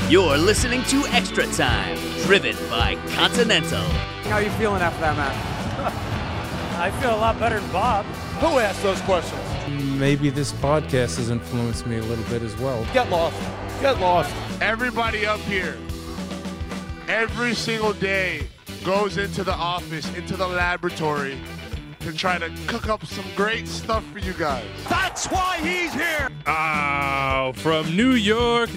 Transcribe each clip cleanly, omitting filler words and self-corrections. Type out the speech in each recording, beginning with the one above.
You're listening to Extra Time, driven by Continental. How are you feeling after that match? I feel a lot better than Bob. Who asked those questions? Maybe this podcast has influenced me a little bit as well. Get lost. Get lost. Everybody up here, every single day, goes into the office, into the laboratory, to try to cook up some great stuff for you guys. That's why he's here. From New York,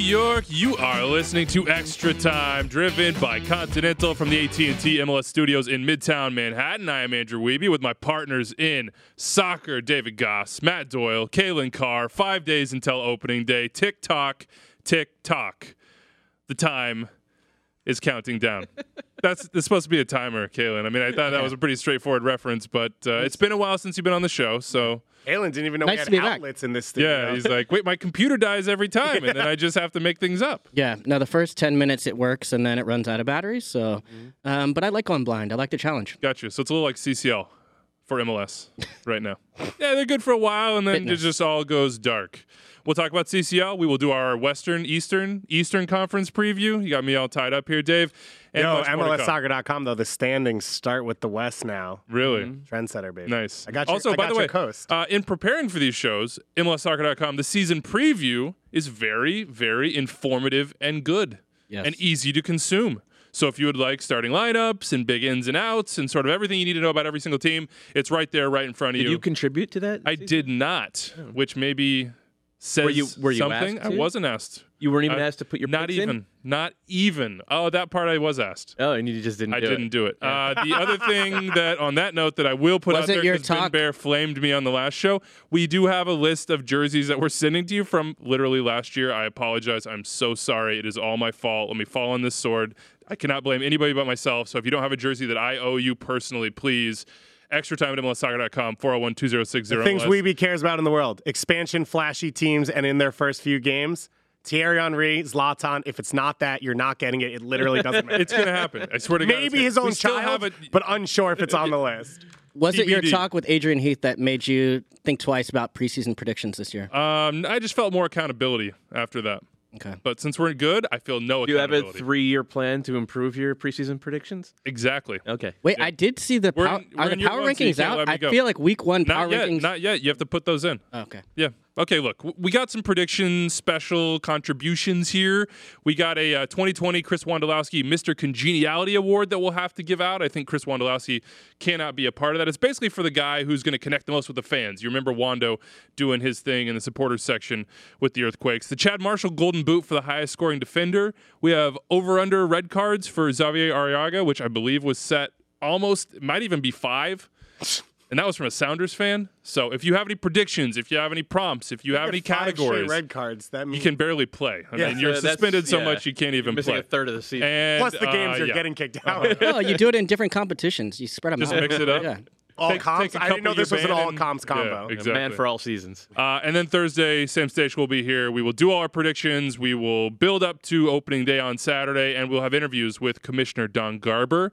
you are listening to Extra Time, driven by Continental from the AT&T MLS studios in Midtown Manhattan. I am Andrew Wiebe with my partners in soccer, David Goss, Matt Doyle, Kalen Carr. 5 days until opening day. Tick-tock, tick-tock. The time is counting down. That's supposed to be a timer, Kalen. I mean, I thought that was a pretty straightforward reference, but it's been a while since you've been on the show, so... Alan didn't even know nice we had outlets in this studio. Yeah, he's like, wait, my computer dies every time, and then I just have to make things up. Yeah, no, the first 10 minutes it works, and then it runs out of batteries, so... but I like going blind. I like the challenge. Gotcha. So it's a little like CCL for MLS right now. Yeah, they're good for a while, and then it just all goes dark. We'll talk about CCL. We will do our Eastern Conference preview. You got me all tied up here, Dave. And MLSsoccer.com, though, the standings start with the West now. Really? Trendsetter, baby. Nice. I got you. Also, by the way, coast. In preparing for these shows, MLSsoccer.com, the season preview is very, very informative and good and easy to consume. So if you would like starting lineups and big ins and outs and sort of everything you need to know about every single team, it's right there, right in front of you. Did you contribute to that? I did not, which maybe says were you something. asked I to? wasn't asked. You weren't even asked to put your picks in? Not even. Oh, that part I was asked. Oh, and you just didn't do it. I didn't do it. The other thing that, on that note, that I will put out there, because Ben Bear flamed me on the last show, we do have a list of jerseys that we're sending to you from literally last year. I apologize. I'm so sorry. It is all my fault. Let me fall on this sword. I cannot blame anybody but myself. So if you don't have a jersey that I owe you personally, please... Extra time at MLSsoccer.com, 401-2060. The things Wiebe cares about in the world. Expansion, flashy teams, and in their first few games, Thierry Henry, Zlatan. If it's not that, you're not getting it. It literally doesn't matter. It's going to happen. I swear to God. Maybe his own child, but unsure if it's on the list. Was it your talk with Adrian Heath that made you think twice about preseason predictions this year? I just felt more accountability after that. Okay. But since we're good, I feel no Do you accountability. have a 3-year plan to improve your preseason predictions? Exactly. Okay. Wait, I did see the power rankings out. I feel like week one power rankings. Not yet. You have to put those in. Oh, okay. Yeah. Okay, look, we got some prediction special contributions here. We got a 2020 Chris Wondolowski Mr. Congeniality Award that we'll have to give out. I think Chris Wondolowski cannot be a part of that. It's basically for the guy who's going to connect the most with the fans. You remember Wando doing his thing in the supporters section with the Earthquakes. The Chad Marshall Golden Boot for the highest scoring defender. We have over-under red cards for Xavier Arriaga, which I believe was set almost, might even be 5. And that was from a Sounders fan. So if you have any predictions, if you have any prompts, if you have any categories, red cards, that means you can barely play. I mean, you're suspended so much you can't even missing play. A third of the season. And, plus the games you're getting kicked out. No, you do it in different competitions. You spread them Just out. mix it up. Yeah. All comps? I didn't know this was an all comps combo. Yeah, exactly. A man for all seasons. And then Thursday, Sam Station will be here. We will do all our predictions. We will build up to opening day on Saturday, and we'll have interviews with Commissioner Don Garber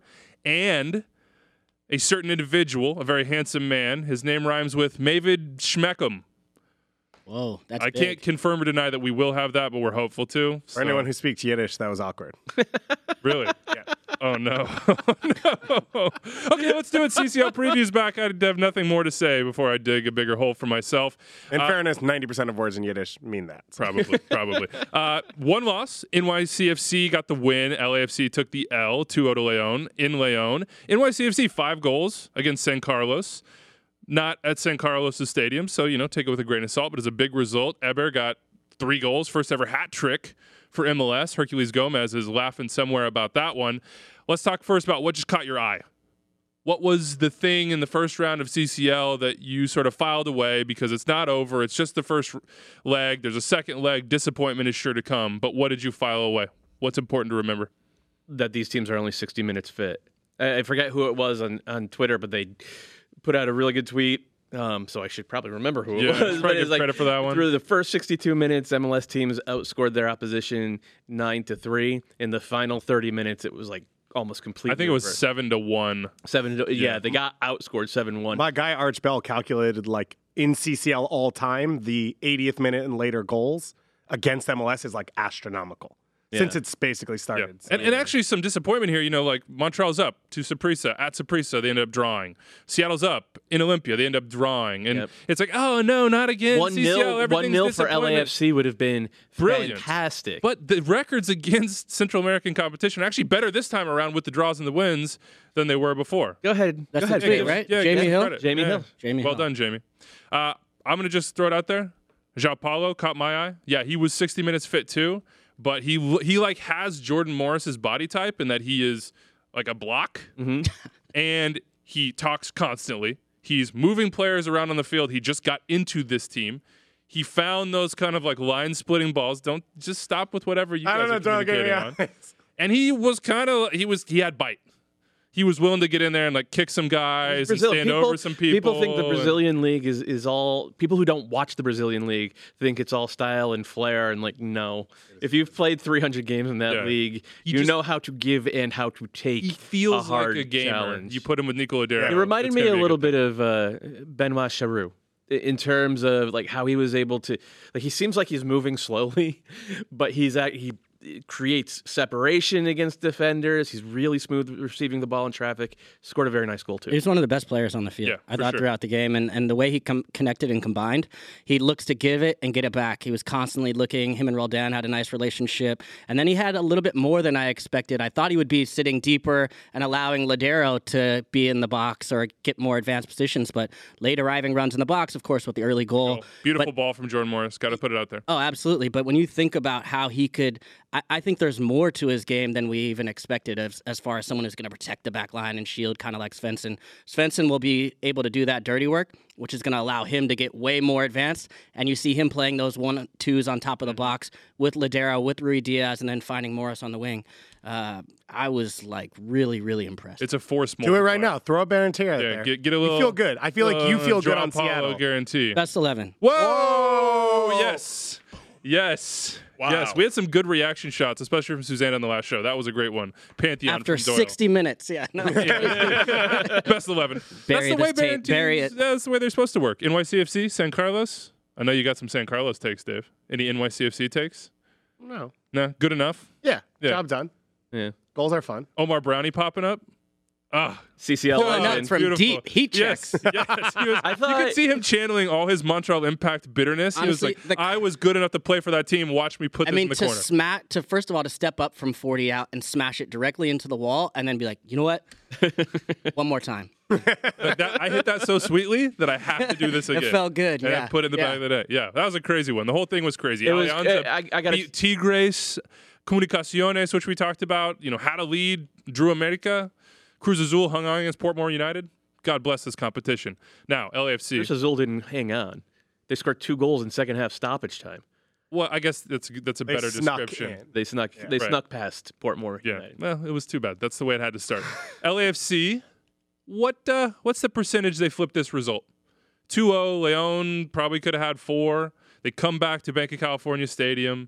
and a certain individual, a very handsome man. His name rhymes with Mavid Schmeckham. Whoa, that's big. Can't confirm or deny that we will have that, but we're hopeful to. For anyone who speaks Yiddish, that was awkward. Really? Yeah. Oh, no. No. Okay, let's do it. CCL previews back. I have nothing more to say before I dig a bigger hole for myself. In fairness, 90% of words in Yiddish mean that. Probably. One loss. NYCFC got the win. LAFC took the L, 2-0 to Leon in Leon. NYCFC, 5 goals against San Carlos. Not at San Carlos' stadium, so, take it with a grain of salt, but it's a big result. Eber got 3 goals, first ever hat trick for MLS. Hercules Gomez is laughing somewhere about that one. Let's talk first about what just caught your eye. What was the thing in the first round of CCL that you sort of filed away because it's not over, it's just the first leg, there's a second leg, disappointment is sure to come, but what did you file away? What's important to remember? That these teams are only 60 minutes fit. I forget who it was on Twitter, but they put out a really good tweet. So I should probably remember who it was. But it's credit for that one. Through the first 62 minutes, MLS teams outscored their opposition 9-3. In the final 30 minutes, it was like almost completely. I think it was 7-1. Yeah, they got outscored 7-1. My guy Arch Bell calculated like in CCL all time, the 80th minute and later goals against MLS is like astronomical. since it's basically Yeah. started. And actually some disappointment here, like Montreal's up to Saprissa. At Saprissa, they end up drawing. Seattle's up in Olympia, they end up drawing. And it's like, oh no, not again. 1-0 for LAFC would have been brilliant. Fantastic. But the records against Central American competition are actually better this time around with the draws and the wins than they were before. Go ahead. That's Go ahead, the tweet, James. right? Yeah, Jamie give Hill? credit. Jamie Yeah. Hill. Jamie Well Hill. done, Jamie. I'm going to just throw it out there. João Paulo caught my eye. Yeah, he was 60 minutes fit too, but he like has Jordan Morris's body type in that he is like a block, and he talks constantly. He's moving players around on the field. He just got into this team. He found those kind of like line splitting balls. Don't just stop with whatever you guys are communicating on. And he was he had bite. He was willing to get in there and like kick some guys and stand over some people. People think the Brazilian league is all. People who don't watch the Brazilian league think it's all style and flair, and like no. If you've played 300 games in that league, you know how to give and how to take. He feels a hard like a gamer. challenge. You put him with Nico Ladero. It reminded me a little bit of Benoit Charrue in terms of like how he was able to. Like he seems like he's moving slowly, but he creates separation against defenders. He's really smooth receiving the ball in traffic. Scored a very nice goal, too. He's one of the best players on the field, Yeah, I for thought, sure. throughout the game. And the way he connected and combined, he looks to give it and get it back. He was constantly looking. Him and Roldan had a nice relationship. And then he had a little bit more than I expected. I thought he would be sitting deeper and allowing Ladero to be in the box or get more advanced positions. But late arriving runs in the box, of course, with the early goal. Beautiful ball from Jordan Morris. Got to put it out there. Oh, absolutely. But when you think about how he could, I think there's more to his game than we even expected as far as someone who's going to protect the back line and shield, kind of like Svensson. Svensson will be able to do that dirty work, which is going to allow him to get way more advanced. And you see him playing those 1-2s on top of the box with Ladero, with Rui Diaz, and then finding Morris on the wing. I was like really, really impressed. It's a force Do it right now. Throw a Barrentier out there. Get a little. You feel good. I feel like you feel good João on Paulo Seattle. guarantee. Best 11. Whoa! Yes. Wow. Yes. We had some good reaction shots, especially from Susanna on the last show. That was a great one. Pantheon After from Doyle. 60 minutes. Yeah. No. Best 11. Bury That's the way this tape. Bury it. That's the way they're supposed to work. NYCFC, San Carlos. I know you got some San Carlos takes, Dave. Any NYCFC takes? No. No? Good enough? Yeah. Yeah. Job done. Yeah. Goals are fun. Omar Brownie popping up? Ah. CCL Pulling up legend. from beautiful. deep heat checks. Yes. He was, you could see him channeling all his Montreal Impact bitterness. Honestly, he was like, I was good enough to play for that team. Watch me put this in the corner. First of all, to step up from 40 out and smash it directly into the wall and then be like, you know what? One more time. I hit that so sweetly that I have to do this again. It felt good, and yeah. I put it in the back of the net. Yeah, that was a crazy one. The whole thing was crazy. It was- Alianza I gotta- beat Tigres, Comunicaciones, which we talked about, had a lead, drew America. Cruz Azul hung on against Portmore United. God bless this competition. Now, LAFC. Cruz Azul didn't hang on. They scored 2 goals in second half stoppage time. Well, I guess that's a better snuck description. in. They snuck. They snuck past Portmore Yeah. United. Well, it was too bad. That's the way it had to start. LAFC. What's the percentage they flipped this result? 2-0. Leon probably could have had 4. They come back to Bank of California Stadium.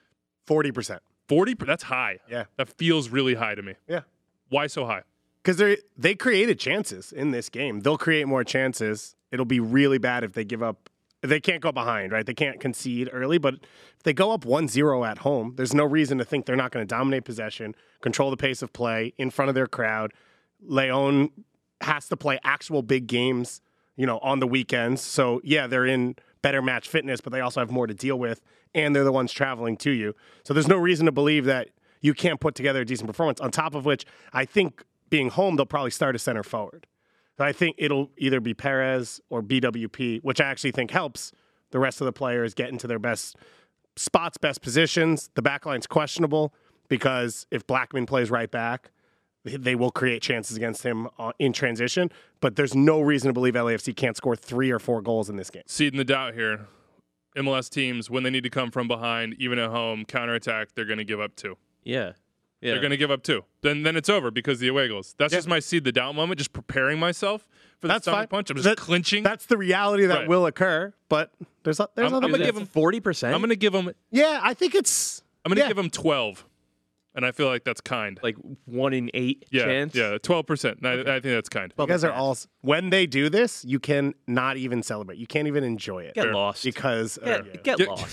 40%. 40. That's high. Yeah. That feels really high to me. Yeah. Why so high? Because they created chances in this game. They'll create more chances. It'll be really bad if they give up. They can't go behind, right? They can't concede early, but if they go up 1-0 at home, there's no reason to think they're not going to dominate possession, control the pace of play in front of their crowd. Leon has to play actual big games, on the weekends. So, yeah, they're in better match fitness, but they also have more to deal with, and they're the ones traveling to you. So there's no reason to believe that you can't put together a decent performance, on top of which I think being home, they'll probably start a center forward. So I think it'll either be Perez or BWP, which I actually think helps the rest of the players get into their best spots, best positions. The back line's questionable because if Blackman plays right back, they will create chances against him in transition. But there's no reason to believe LAFC can't score 3 or 4 goals in this game. Seeding the doubt here. MLS teams, when they need to come from behind, even at home, counterattack, they're going to give up 2. Yeah. Yeah. They're going to give up 2. Then it's over because of the away goals. That's just my seed the doubt moment, just preparing myself for the stomach punch. I'm just clinching. That's the reality that will occur, but there's other I'm going to give them 40%. I'm going to give them. Yeah, I think it's. I'm going to give them 12, and I feel like that's kind. Like 1 in 8 chance. Yeah, 12%. I think that's kind. You guys are all. When they do this, you can not even celebrate. You can't even enjoy it. Get lost. Because Get lost.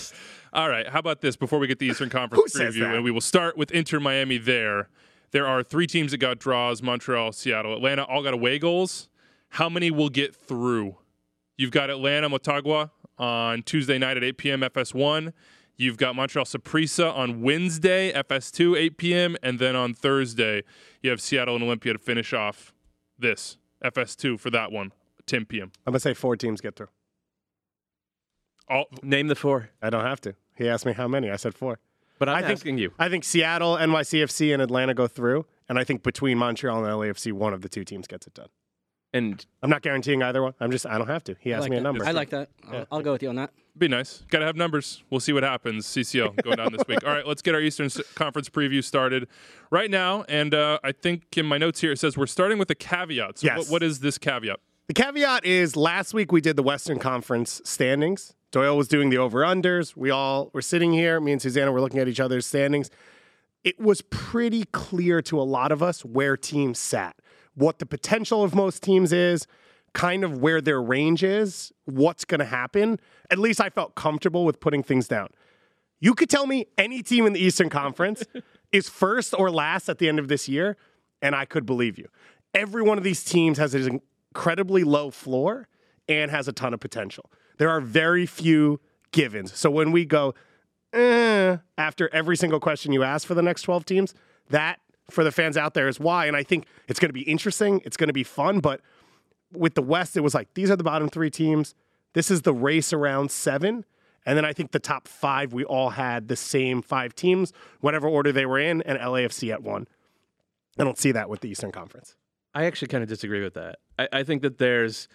All right. How about this before we get the Eastern Conference Who says preview? that? And we will start with Inter Miami there. There are 3 teams that got draws: Montreal, Seattle, Atlanta, all got away goals. How many will get through? You've got Atlanta Motagua on Tuesday night at 8 p.m. FS1. You've got Montreal Saprissa on Wednesday, FS2, 8 p.m. And then on Thursday, you have Seattle and Olympia to finish off this FS2 for that one, 10 p.m. I'm going to say 4 teams get through. Name the 4. I don't have to. He asked me how many. I said 4. But I'm I think- asking you. I think Seattle, NYCFC, and Atlanta go through. And I think between Montreal and LAFC, one of the 2 teams gets it done. And I'm not guaranteeing either one. I don't have to. He asked me a number. I like that. I'll go with you on that. Be nice. Got to have numbers. We'll see what happens. CCL going down this week. All right, let's get our Eastern Conference preview started right now. And I think in my notes here it says we're starting with a caveat. So Yes. what is this caveat? The caveat is last week we did the Western Conference standings. Doyle was doing the over-unders. We all were sitting here. Me and Susanna were looking at each other's standings. It was pretty clear to a lot of us where teams sat, what the potential of most teams is, kind of where their range is, what's going to happen. At least I felt comfortable with putting things down. You could tell me any team in the Eastern Conference is first or last at the end of this year, and I could believe you. Every one of these teams has an incredibly low floor and has a ton of potential. There are very few givens. So when we go, after every single question you ask for the next 12 teams, that for the fans out there is why. And I think it's going to be interesting. It's going to be fun. But with the West, it was like, these are the bottom 3 teams. This is the race around 7. And then I think the top 5, we all had the same 5 teams, whatever order they were in, and LAFC at 1. I don't see that with the Eastern Conference. I actually kind of disagree with that. I think that there's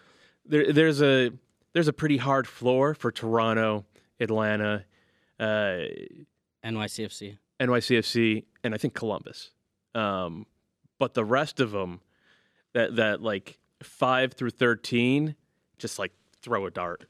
a pretty hard floor for Toronto, Atlanta, NYCFC. NYCFC, and I think Columbus. But the rest of them, that like 5 through 13, just like throw a dart.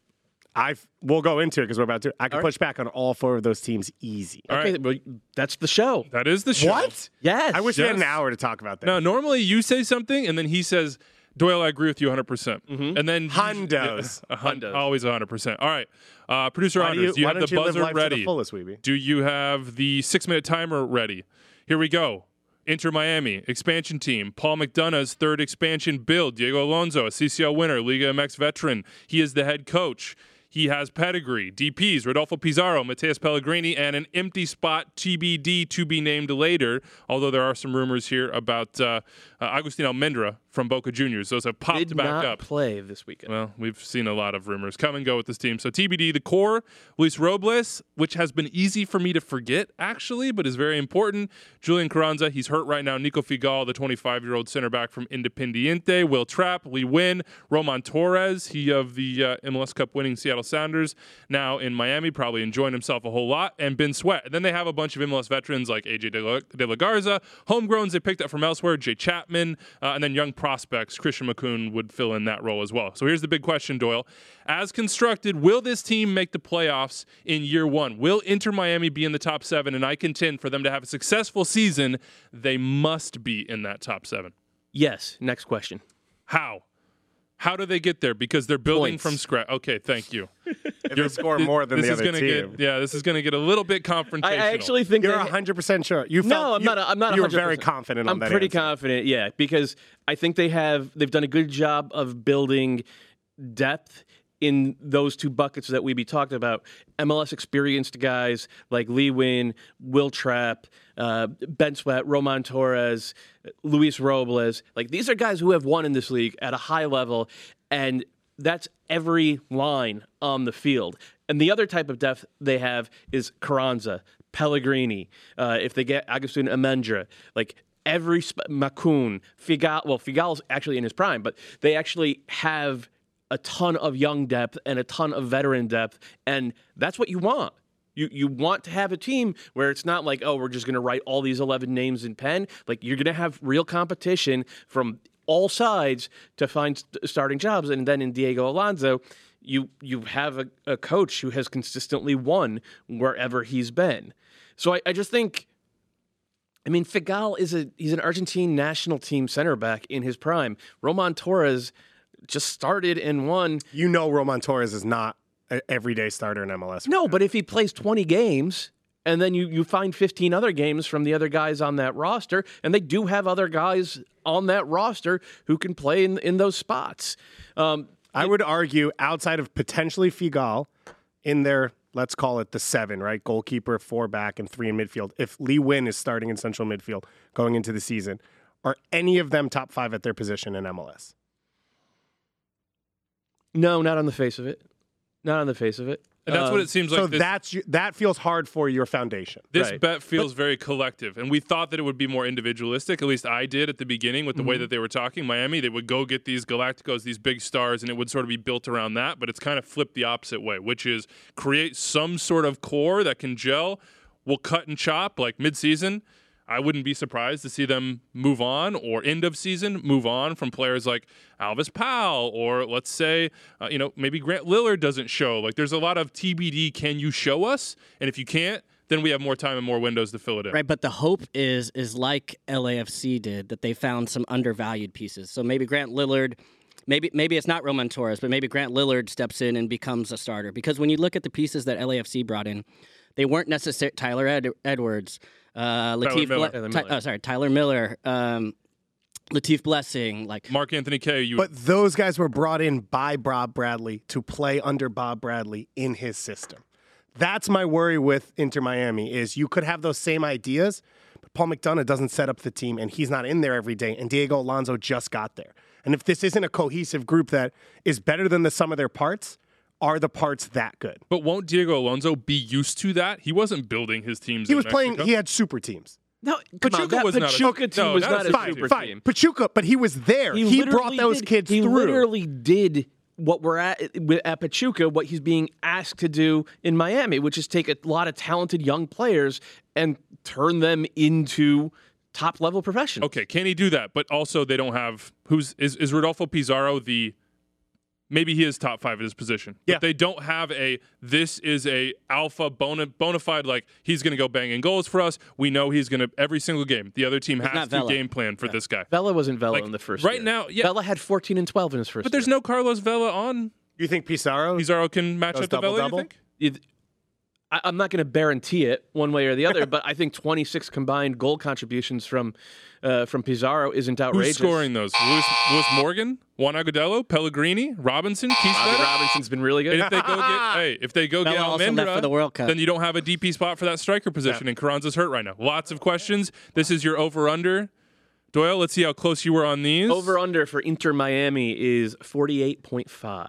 We'll go into it because we're about to. I can All right. push back on all 4 of those teams easy. All Okay, right. well, that's the show. That is the show. What? Yes. I wish we had an Yes. hour to talk about that. No, normally you say something and then he says, Doyle, I agree with you 100%. And then Hundos. Hundos. Always 100%. All right. Producer Why Honors, do you why have don't the you live buzzer life to ready? the fullest, Weeby? Do you have the 6-minute timer ready? Here we go. Inter Miami, expansion team. Paul McDonough's 3rd expansion build. Diego Alonso, a CCL winner, Liga MX veteran. He is the head coach. He has pedigree. DPs, Rodolfo Pizarro, Mateus Pellegrini, and an empty spot, TBD, to be named later, although there are some rumors here about Agustin Almendra from Boca Juniors. Those have popped Did back not up. play this weekend. Well, we've seen a lot of rumors come and go with this team. So TBD, the core, Luis Robles, which has been easy for me to forget, actually, but is very important. Julian Carranza, he's hurt right now. Nico Figal, the 25-year-old center back from Independiente. Will Trapp, Lee Wynn, Roman Torres, he of the MLS Cup winning Seattle Sounders, now in Miami, probably enjoying himself a whole lot. And Ben Sweat. And then they have a bunch of MLS veterans like AJ De La Garza, homegrowns they picked up from elsewhere, Jay Chapman, and then young prospects. Christian McCoon would fill in that role as well. So here's the big question, Doyle. As constructed, will this team make the playoffs in year 1? Will Inter Miami be in the top 7? And I contend for them to have a successful season, they must be in that top 7. Yes. Next question. How? How do they get there? Because they're building Points. from scratch. Okay, thank you. If they score more than This the is other gonna team. this is going to get a little bit confrontational. I actually think You're they- 100% sure. You No, felt, I'm not. I'm not. You were 100%. very confident on I'm that pretty answer. confident. Yeah, because I think they've done a good job of building depth in those 2 buckets that we talked about. MLS experienced guys like Lee Wynn, Will Trapp, Ben Sweat, Roman Torres, Luis Robles. Like, these are guys who have won in this league at a high level, and that's every line on the field. And the other type of depth they have is Carranza, Pellegrini. If they get Agustin Almendra, like McCoon, Figal. Well, Figal's actually in his prime, but they actually have a ton of young depth and a ton of veteran depth, and that's what you want. You want to have a team where it's not like, oh, we're just going to write all these 11 names in pen. Like, you're going to have real competition from all sides to find starting jobs. And then in Diego Alonso, you have a coach who has consistently won wherever he's been. So I just think, I mean, Figal he's an Argentine national team center back in his prime. Roman Torres just started and won. You know Roman Torres is not an everyday starter in MLS. No, but if he plays 20 games and then you find 15 other games from the other guys on that roster, and they do have other guys on that roster who can play in those spots. I would argue outside of potentially Figal in their, let's call it the 7, right? Goalkeeper, 4 back, and 3 in midfield. If Lee Nguyen is starting in central midfield going into the season, are any of them top 5 at their position in MLS? No, not on the face of it. Not on the face of it. And that's what it seems like. So that feels hard for your foundation. This bet feels very collective. And we thought that it would be more individualistic. At least I did at the beginning with the way that they were talking. Miami, they would go get these Galacticos, these big stars, and it would sort of be built around that. But it's kind of flipped the opposite way, which is create some sort of core that can gel. We'll cut and chop like midseason. I wouldn't be surprised to see them move on, or end of season move on from players like Alvis Powell, or let's say, maybe Grant Lillard doesn't show. Like, there's a lot of TBD. Can you show us? And if you can't, then we have more time and more windows to fill it in. Right, but the hope is like LAFC did, that they found some undervalued pieces. So maybe Grant Lillard, maybe it's not Roman Torres, but maybe Grant Lillard steps in and becomes a starter. Because when you look at the pieces that LAFC brought in, they weren't necessarily Tyler Edwards. Tyler Miller, Latif Blessing, like Mark Anthony Kaye. But those guys were brought in by Bob Bradley to play under Bob Bradley in his system. That's my worry with Inter Miami is you could have those same ideas, but Paul McDonough doesn't set up the team, and he's not in there every day, and Diego Alonso just got there. And if this isn't a cohesive group that is better than the sum of their parts, are the parts that good? But won't Diego Alonso be used to that? He wasn't building his teams. He was playing. He had super teams. No, Pachuca was not a super team. Pachuca, but he was there. He brought those kids through. He literally did what we're at Pachuca, what he's being asked to do in Miami, which is take a lot of talented young players and turn them into top level professionals. Okay, can he do that? But also, they don't have is Rodolfo Pizarro the. Maybe he is top 5 at his position. Yeah. But they don't have this is a alpha bona fide, like, he's going to go banging goals for us. We know he's going to, every single game, the other team has to game plan for this guy. Vela wasn't Vela in the first year. Now, yeah. Vela had 14 and 12 in his first But there's no Carlos Vela on. You think Pizarro can match up to Vela, you think? I'm not going to guarantee it one way or the other, but I think 26 combined goal contributions from Pizarro isn't outrageous. Who's scoring those? Lewis Morgan, Juan Agudelo, Pellegrini, Robinson, Keith Robinson's been really good. And if they go get Almendra, for the World Cup. then you don't have a DP spot for that striker position, and Carranza's hurt right now. Lots of questions. This is your over-under. Doyle, let's see how close you were on these. Over-under for Inter Miami is 48.5.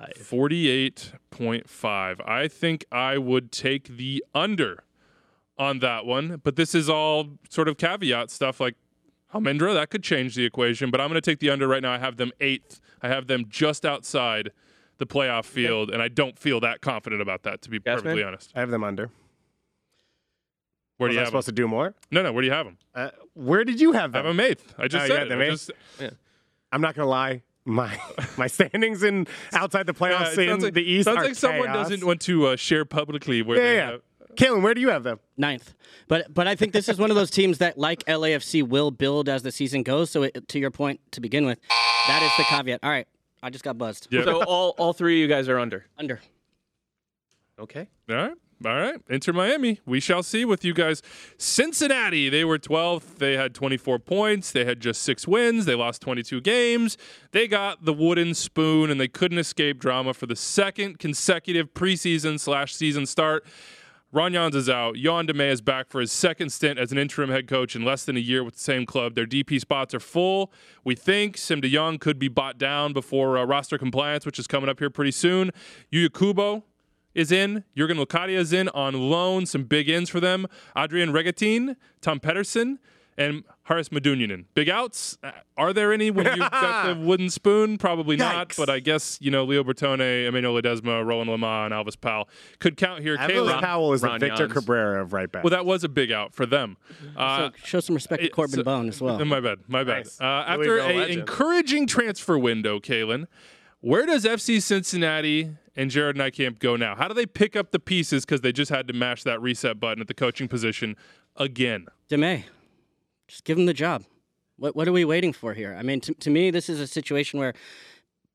48.5. I think I would take the under on that one, but this is all sort of caveat stuff like Almendra. That could change the equation, but I'm going to take the under right now. I have them 8th. I have them just outside the playoff field, and I don't feel that confident about that, to be perfectly honest. I have them under. Where do you have supposed them? To do more? No. Where do you have them? Where did you have them? I have them 8th. I just said it. I'm not going to lie. My standings in outside the playoffs in the East sounds are like someone chaos. doesn't want to share publicly where they have. Kalen, where do you have them? 9th. But I think this is one of those teams that, like LAFC, will build as the season goes. So to your point to begin with, that is the caveat. All right, I just got buzzed. Yeah. So all 3 of you guys are under. Under. Okay. All right. Inter Miami. We shall see with you guys. Cincinnati, they were 12th. They had 24 points. They had just 6 wins. They lost 22 games. They got the wooden spoon, and they couldn't escape drama for the second consecutive preseason/season start. Ron Jans is out. Jan DeMay is back for his second stint as an interim head coach in less than a year with the same club. Their DP spots are full. We think Sim de Jong could be bought down before roster compliance, which is coming up here pretty soon. Yuya Kubo is in. Jurgen Locadia is in on loan. Some big ins for them. Adrian Regatin, Tom Pedersen, and Haris Medunjanin. Big outs? Are there any when you've got the wooden spoon? Probably not, but I guess, Leo Bertone, Emmanuel Ledesma, Roland Lemar, and Alvis Powell could count here. Alvis Powell is the Ron Victor Jans. Cabrera of right back. Well, that was a big out for them. So show some respect to Corbin Bone as well. My bad. Nice. After an encouraging transfer window, Kalen, where does FC Cincinnati and Jared Nijkamp go now? How do they pick up the pieces because they just had to mash that reset button at the coaching position again? DeMay, just give him the job. What are we waiting for here? I mean, to me, this is a situation where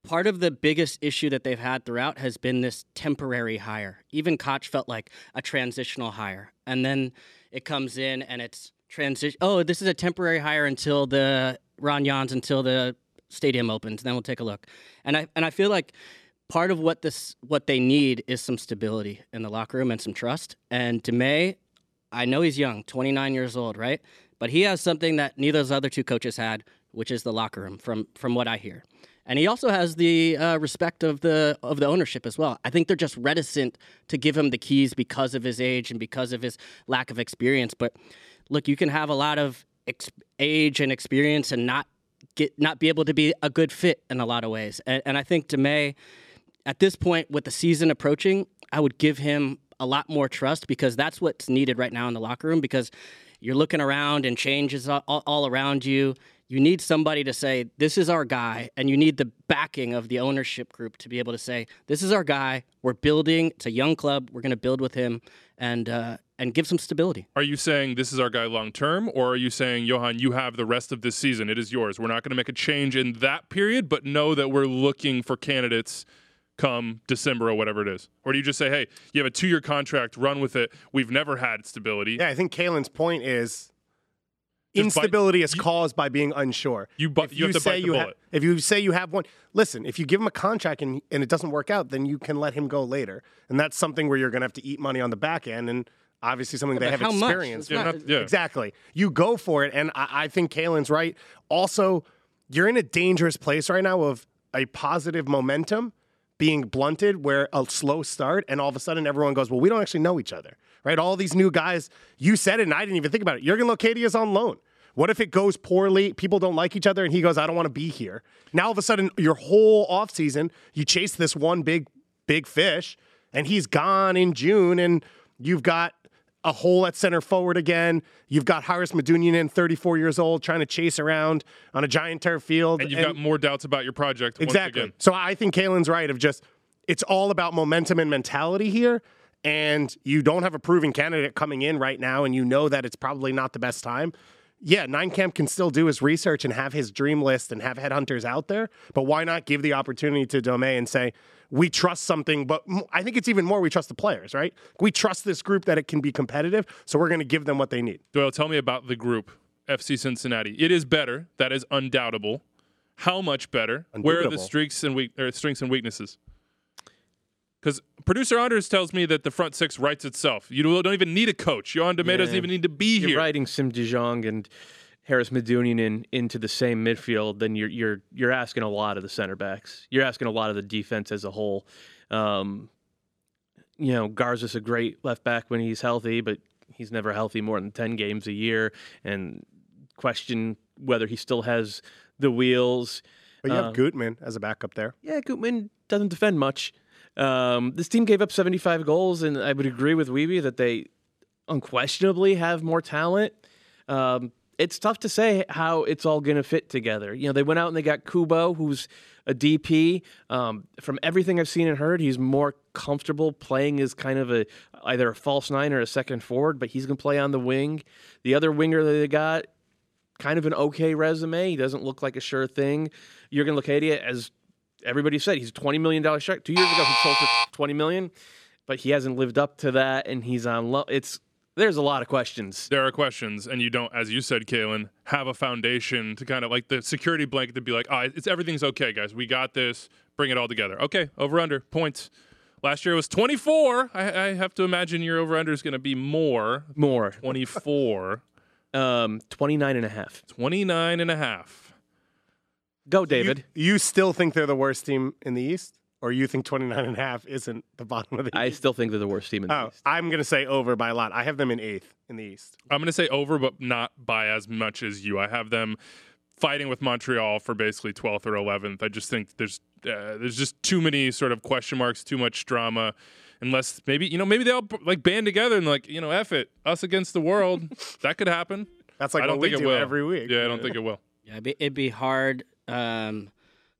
part of the biggest issue that they've had throughout has been this temporary hire. Even Koch felt like a transitional hire. And then it comes in and it's transition. Oh, this is a temporary hire until the Ron Jans, until the stadium opens. Then we'll take a look. And I feel like part of what they need is some stability in the locker room and some trust. And DeMay, I know he's young, 29 years old, right? But he has something that neither of those other two coaches had, which is the locker room, from what I hear. And he also has the respect of the ownership as well. I think they're just reticent to give him the keys because of his age and because of his lack of experience. But look, you can have a lot of age and experience and not be able to be a good fit in a lot of ways. And I think DeMay, at this point, with the season approaching, I would give him a lot more trust because that's what's needed right now in the locker room because you're looking around and change is all around you. You need somebody to say, this is our guy, and you need the backing of the ownership group to be able to say, this is our guy, we're building, it's a young club, we're going to build with him, and give some stability. Are you saying this is our guy long term, or are you saying, Johan, you have the rest of this season, it is yours, we're not going to make a change in that period, but know that we're looking for candidates come December or whatever it is? Or do you just say, hey, you have a 2-year contract, run with it, we've never had stability? Yeah, I think Kalen's point is instability is caused by being unsure. You have to bite the bullet. If you say you have one, listen, if you give him a contract and it doesn't work out, then you can let him go later. And that's something where you're going to have to eat money on the back end and obviously something they have experience with. Exactly. You go for it, and I think Kalen's right. Also, you're in a dangerous place right now of a positive momentum being blunted where a slow start and all of a sudden everyone goes, well, we don't actually know each other, right? All these new guys, you said it and I didn't even think about it. Jurgen Locadia is on loan. What if it goes poorly, people don't like each other, and he goes, I don't want to be here. Now all of a sudden, your whole offseason, you chase this one big fish, and he's gone in June, and you've got a hole at center forward again. You've got Haris Medunjanin, 34 years old, trying to chase around on a giant turf field. And you've got more doubts about your project exactly. Once again. So I think Kalen's right of just, it's all about momentum and mentality here, and you don't have a proven candidate coming in right now, and you know that it's probably not the best time. Yeah, Nine Camp can still do his research and have his dream list and have headhunters out there, but why not give the opportunity to DeMay and say, we trust something, but I think it's even more we trust the players, right? We trust this group that it can be competitive, so we're going to give them what they need. Doyle, tell me about the group, FC Cincinnati. It is better. That is undoubtable. How much better? Where are the strengths and weaknesses? Because producer Anders tells me that the front six writes itself. You don't even need a coach. Johan DeMay doesn't even need to be here. You're riding Sim de Jong and Haris Medunjanin into the same midfield, then you're asking a lot of the center backs. You're asking a lot of the defense as a whole. Garza's a great left back when he's healthy, but he's never healthy more than 10 games a year, and question whether he still has the wheels. But you have Gutman as a backup there. Yeah, Gutman doesn't defend much. This team gave up 75 goals, and I would agree with Wiebe that they unquestionably have more talent. It's tough to say how it's all going to fit together. They went out and they got Kubo, who's a DP. From everything I've seen and heard, he's more comfortable playing as kind of either a false nine or a second forward, but he's going to play on the wing. The other winger that they got, kind of an okay resume. He doesn't look like a sure thing. Jurgen Locadia, as everybody said, he's a $20 million strike. 2 years ago, he sold for $20 million, but he hasn't lived up to that, and he's on low. There's a lot of questions. There are questions, and you don't, as you said, Kalen, have a foundation to kind of like the security blanket to be like, everything's okay, guys. We got this. Bring it all together. Okay, over-under, points. Last year it was 24. I have to imagine your over-under is going to be more. 24. 29.5. 29.5. Go, David. You still think they're the worst team in the East? Or you think 29.5 isn't the bottom of the East? I still think they're the worst team in the East. I'm going to say over by a lot. I have them in 8th in the East. I'm going to say over, but not by as much as you. I have them fighting with Montreal for basically 12th or 11th. I just think there's just too many sort of question marks, too much drama. Unless maybe they all like band together and F it, us against the world. That could happen. That's like what we do every week. Yeah, I don't think it will. Yeah, it'd be hard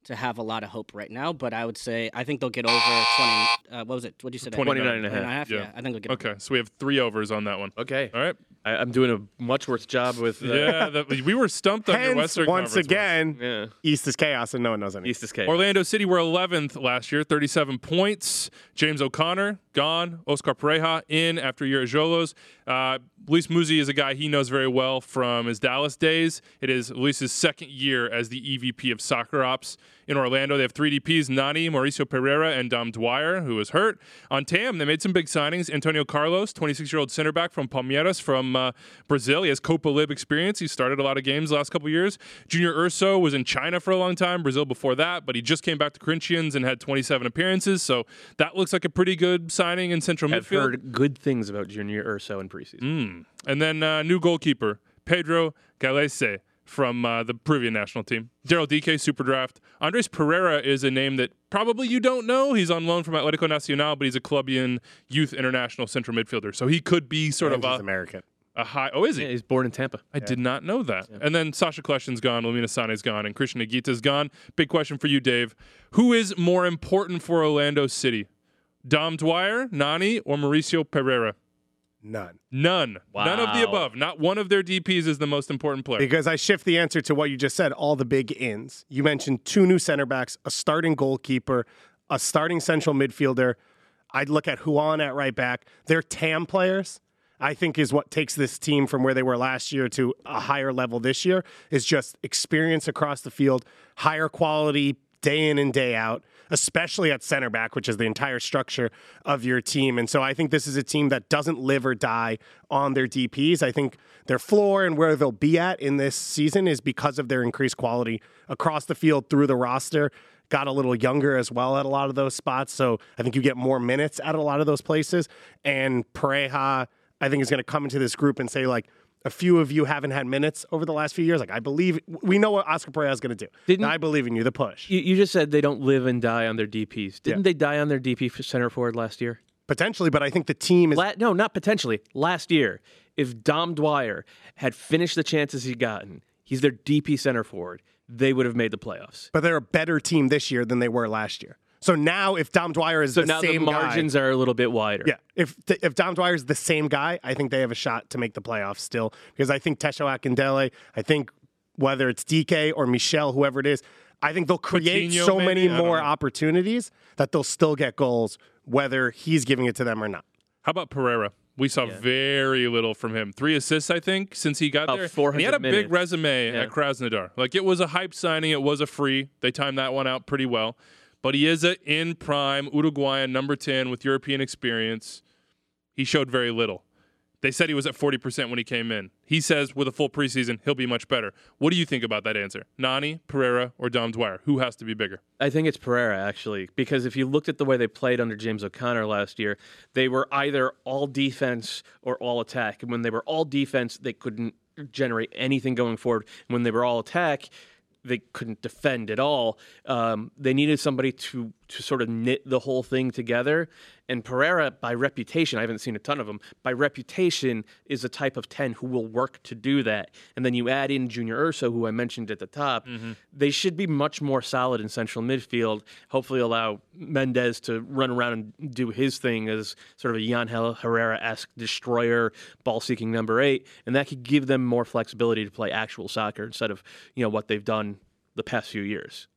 to have a lot of hope right now, but I would say I think they'll get over 20. What was it? What did you say? 29.5. Yeah, I think they'll get Okay, so we have 3 overs on that one. Okay. All right. I'm doing a much worse job with. We were stumped on your Hence, Western once Conference again, Yeah. East is chaos and no one knows anything. East is K. Orlando City were 11th last year, 37 points. James O'Connor, gone. Oscar Pareja, in after a year at Xolos. Luis Muzzi is a guy he knows very well from his Dallas days. It is Luis's second year as the EVP of soccer ops in Orlando. They have 3 DPs, Nani, Mauricio Pereira, and Dom Dwyer, who was hurt. On TAM, they made some big signings. Antonio Carlos, 26-year-old center back from Palmeiras from Brazil. He has Copa Lib experience. He started a lot of games the last couple years. Junior Urso was in China for a long time, Brazil before that, but he just came back to Corinthians and had 27 appearances. So that looks like a pretty good signing in central I've midfield. heard good things about Junior Urso in preseason. And then new goalkeeper, Pedro Galese from the Peruvian national team. Daryl DK, super draft. Andres Pereira is a name that probably you don't know. He's on loan from Atletico Nacional, but he's a Colombian youth international central midfielder. So he could be sort And of he's American. a high. Oh, is he? Yeah, he's born in Tampa. I did not know that. And then Sasha Kleshin's gone, Lamina Sane's gone, and Christian Aguita's gone. Big question for you, Dave. Who is more important for Orlando City? Dom Dwyer, Nani, or Mauricio Pereira? None. None. None of the Wow. above. Not one of their DPs is the most important player. Because I shift the answer to what you just said, all the big ins. You mentioned 2 new center backs, a starting goalkeeper, a starting central midfielder. I'd look at Juan at right back. They're TAM players, I think, is what takes this team from where they were last year to a higher level this year, is just experience across the field, higher quality day in and day out, especially at center back, which is the entire structure of your team. And so I think this is a team that doesn't live or die on their DPs. I think their floor and where they'll be at in this season is because of their increased quality across the field through the roster. Got a little younger as well at a lot of those spots. So I think you get more minutes at a lot of those places. And Pareja, I think, is going to come into this group and say, like, a few of you haven't had minutes over the last few years. Like, I believe we know what Oscar Pareja is going to do. I believe in you. The push. You just said they don't live and die on their DPs. Didn't they die on their DP for center forward last year? Potentially, but I think the team is. No, not potentially. Last year, if Dom Dwyer had finished the chances he'd gotten, he's their DP center forward, they would have made the playoffs. But they're a better team this year than they were last year. So now, if Dom Dwyer is So the now same the margins guy, are a little bit wider. yeah, if Dom Dwyer is the same guy, I think they have a shot to make the playoffs still. Because I think Tesho Akindele, I think whether it's DK or Michel, whoever it is, I think they'll create Coutinho, so maybe? many I don't more know. opportunities that they'll still get goals, whether he's giving it to them or not. How about Pereira? We saw very little from him. 3 assists, I think, since he got About there. And 400 he had a big minutes. resume at Krasnodar. Like, it was a hype signing. It was a free. They timed that one out pretty well. But he is an in-prime Uruguayan number 10 with European experience. He showed very little. They said he was at 40% when he came in. He says with a full preseason, he'll be much better. What do you think about that answer? Nani, Pereira, or Dom Dwyer? Who has to be bigger? I think it's Pereira, actually, because if you looked at the way they played under James O'Connor last year, they were either all defense or all attack. And when they were all defense, they couldn't generate anything going forward. And when they were all attack, they couldn't defend at all. They needed somebody to sort of knit the whole thing together. And Pereira, by reputation, I haven't seen a ton of them, by reputation is a type of 10 who will work to do that. And then you add in Junior Urso, who I mentioned at the top. They should be much more solid in central midfield, hopefully allow Mendez to run around and do his thing as sort of a Yangel Herrera-esque destroyer, ball-seeking number 8. And that could give them more flexibility to play actual soccer instead of, what they've done the past few years.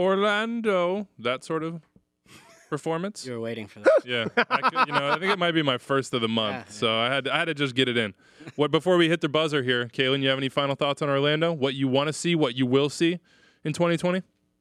Orlando, that sort of performance. You were waiting for that. Yeah, I think it might be my first of the month, so I had to just get it in. What before we hit the buzzer here, Kaylin, you have any final thoughts on Orlando? What you want to see, what you will see in 2020?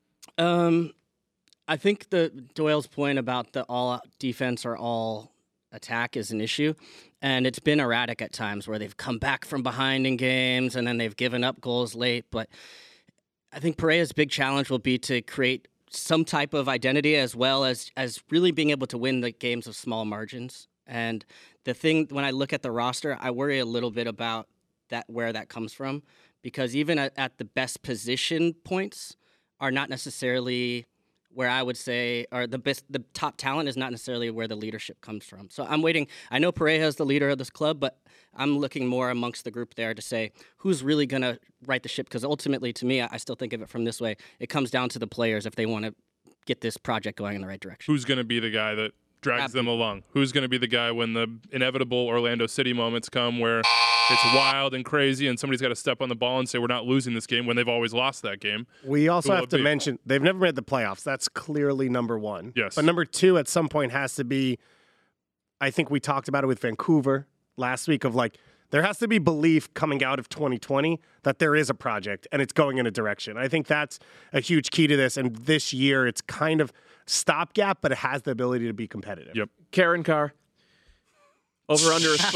I think Doyle's point about the all defense or all attack is an issue, and it's been erratic at times where they've come back from behind in games and then they've given up goals late. But I think Pereira's big challenge will be to create some type of identity as well as really being able to win the games of small margins. And the thing, when I look at the roster, I worry a little bit about that, where that comes from, because even at the best position points are not necessarily where I would say, or the top talent is not necessarily where the leadership comes from. So I'm waiting. I know Pareja is the leader of this club, but I'm looking more amongst the group there to say who's really going to right the ship. Because ultimately, to me, I still think of it from this way. It comes down to the players if they want to get this project going in the right direction. Who's going to be the guy that drags them along? Who's going to be the guy when the inevitable Orlando City moments come where it's wild and crazy and somebody's got to step on the ball and say we're not losing this game when they've always lost that game? We also have to mention they've never made the playoffs. That's clearly number one. Yes. But number two at some point has to be, I think we talked about it with Vancouver last week, of like, there has to be belief coming out of 2020 that there is a project and it's going in a direction. I think that's a huge key to this. And this year it's kind of stopgap, but it has the ability to be competitive. Yep. Karen Carr. Over under is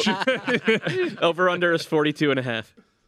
42.5.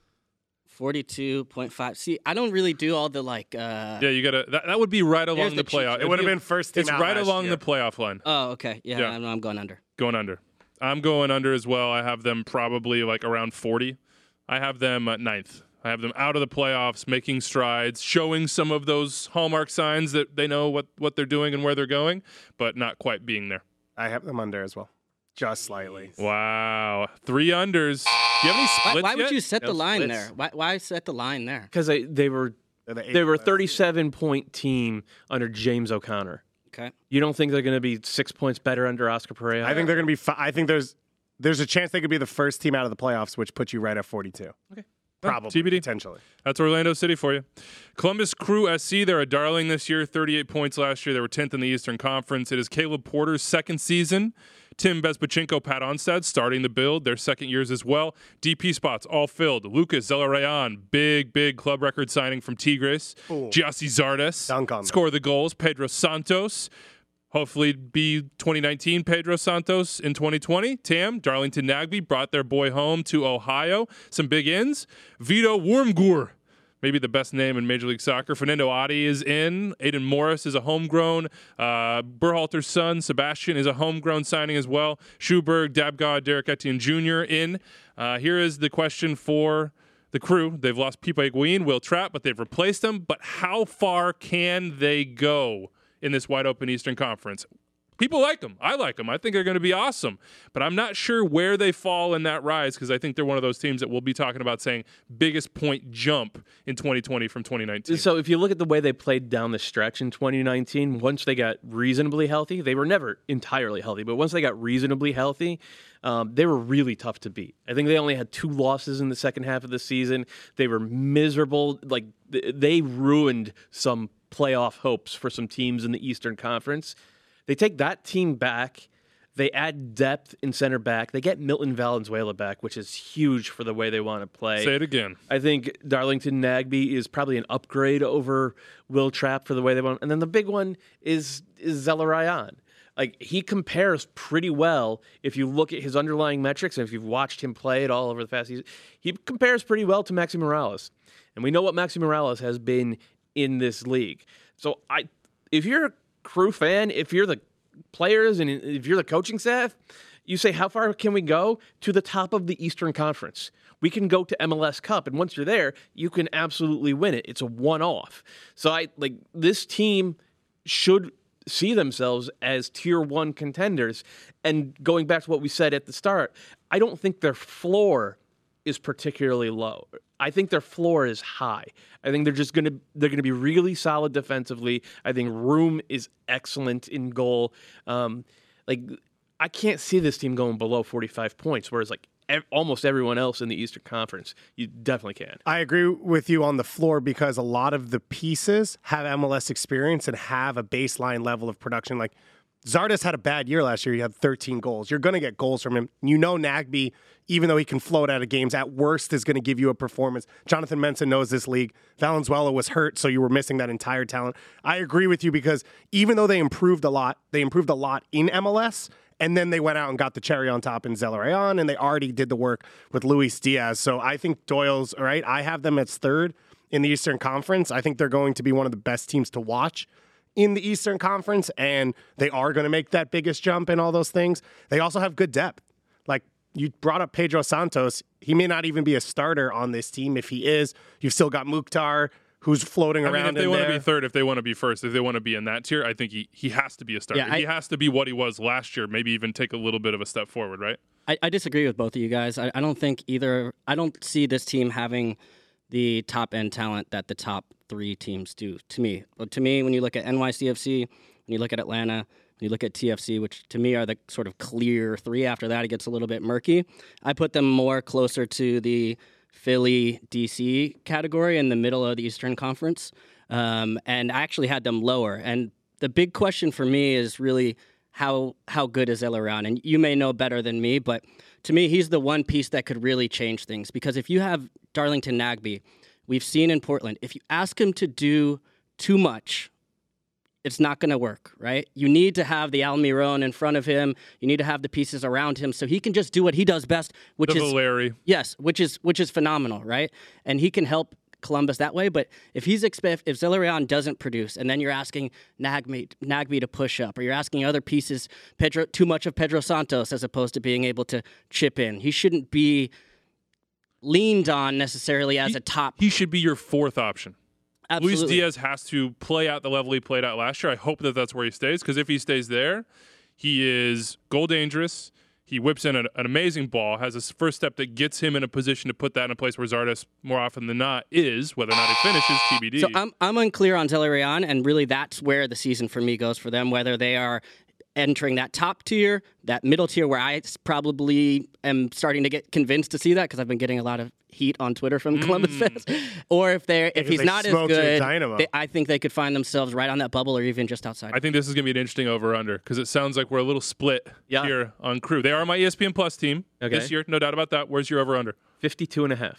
42.5. See, I don't really do all the Yeah, you gotta. That would be right along the playoff. It would have been first team It's out right last along year. the playoff line. Oh, okay. Yeah, Yeah. I'm going under. Going under. I'm going under as well. I have them probably like around 40. I have them at 9th. I have them out of the playoffs, making strides, showing some of those hallmark signs that they know what they're doing and where they're going, but not quite being there. I have them under as well. Just slightly. Wow. 3 unders. Do you have any splits Why would yet? you set the No line splits. there? Why set the line there? Because they were They're a 37-point team under James O'Connor. Okay. You don't think they're going to be 6 points better under Oscar Pereira? I think they're going to be. I think there's a chance they could be the first team out of the playoffs, which puts you right at 42. Okay. Probably. TBD. Potentially. That's Orlando City for you. Columbus Crew SC, they're a darling this year. 38 points last year. They were 10th in the Eastern Conference. It is Caleb Porter's second season. Tim Bezpachenko, Pat Onstad starting the build. Their second years as well. DP spots all filled. Lucas Zelarayan, big club record signing from Tigres. Giassi Zardes, Dunk on them. score the goals. Pedro Santos. Hopefully be 2019 Pedro Santos in 2020. Tam, Darlington Nagbe brought their boy home to Ohio. Some big ins. Vito Wormgoor, maybe the best name in Major League Soccer. Fernando Adi is in. Aiden Morris is a homegrown. Berhalter's son, Sebastian, is a homegrown signing as well. Schuberg, Dabgod, Derek Etienne Jr. in. Here is the question for the Crew. They've lost Pipa Higuain, Will Trapp, but they've replaced them. But how far can they go in this wide open Eastern Conference? People like them. I like them. I think they're going to be awesome. But I'm not sure where they fall in that rise because I think they're one of those teams that we'll be talking about saying biggest point jump in 2020 from 2019. So if you look at the way they played down the stretch in 2019, once they got reasonably healthy, they were never entirely healthy, but once they got reasonably healthy, they were really tough to beat. I think they only had 2 losses in the second half of the season. They were miserable. Like they ruined some playoff hopes for some teams in the Eastern Conference. They take that team back. They add depth in center back. They get Milton Valenzuela back, which is huge for the way they want to play. Say it again. I think Darlington Nagbe is probably an upgrade over Will Trapp for the way they want. And then the big one is Zelarayan. Like, he compares pretty well if you look at his underlying metrics and if you've watched him play it all over the past season. He compares pretty well to Maxi Morales. And we know what Maxi Morales has been in this league. So if you're a Crew fan, if you're the players and if you're the coaching staff, you say, how far can we go? To the top of the Eastern Conference. We can go to MLS Cup, and once you're there, you can absolutely win it. It's a one-off. So this team should see themselves as tier 1 contenders. And going back to what we said at the start, I don't think their floor is particularly low. I think their floor is high. I think they're going to be really solid defensively. I think Room is excellent in goal. I can't see this team going below 45 points, whereas almost everyone else in the Eastern Conference, you definitely can. I agree with you on the floor because a lot of the pieces have MLS experience and have a baseline level of production. Like Zardes had a bad year last year. He had 13 goals. You're going to get goals from him. You know Nagbe, even though he can float out of games, at worst is going to give you a performance. Jonathan Mensah knows this league. Valenzuela was hurt, so you were missing that entire talent. I agree with you because even though they improved a lot in MLS, and then they went out and got the cherry on top in Zelarayan, and they already did the work with Luis Diaz. So I think Doyle's, all right, I have them as 3rd in the Eastern Conference. I think they're going to be one of the best teams to watch in the Eastern Conference, and they are going to make that biggest jump and all those things. They also have good depth. Like, you brought up Pedro Santos. He may not even be a starter on this team. If he is, you've still got Mukhtar, who's floating I around mean, if they in want to there. be third, if they want to be first, if they want to be in that tier, I think he has to be a starter. Yeah, he has to be what he was last year, maybe even take a little bit of a step forward, right? I disagree with both of you guys. I don't think either. I don't see this team having the top end talent that the top 3 teams do. To me, when you look at NYCFC, when you look at Atlanta, when you look at TFC, which to me are the sort of clear 3. After that, it gets a little bit murky. I put them more closer to the Philly, DC category in the middle of the Eastern Conference, and I actually had them lower. And the big question for me is really how good is Zelarayán? And you may know better than me, but to me, he's the one piece that could really change things. Because if you have Darlington Nagbe, we've seen in Portland, if you ask him to do too much, it's not going to work, right? You need to have the Almiron in front of him. You need to have the pieces around him so he can just do what he does best, which is Valeri. Yes, which is phenomenal, right? And he can help Columbus that way. But if Zelarayán doesn't produce, and then you're asking Nagbe to push up, or you're asking other pieces, too much of Pedro Santos as opposed to being able to chip in, he shouldn't be leaned on necessarily as a top. He should be your 4th option. Absolutely. Luis Diaz has to play out the level he played out last year. I hope that that's where he stays, because if he stays there, he is goal dangerous. He whips in an amazing ball, has a first step that gets him in a position to put that in a place where Zardes, more often than not, is. Whether or not he finishes, TBD. So I'm unclear on Zelarayán, and really that's where the season for me goes for them, whether they are entering that top tier, that middle tier, where I probably am starting to get convinced to see that because I've been getting a lot of heat on Twitter from Columbus fans, or if he's not as good, I think they could find themselves right on that bubble or even just outside. I think this is going to be an interesting over-under because it sounds like we're a little split here on Crew. They are my ESPN Plus team this year, no doubt about that. Where's your over-under? 52.5.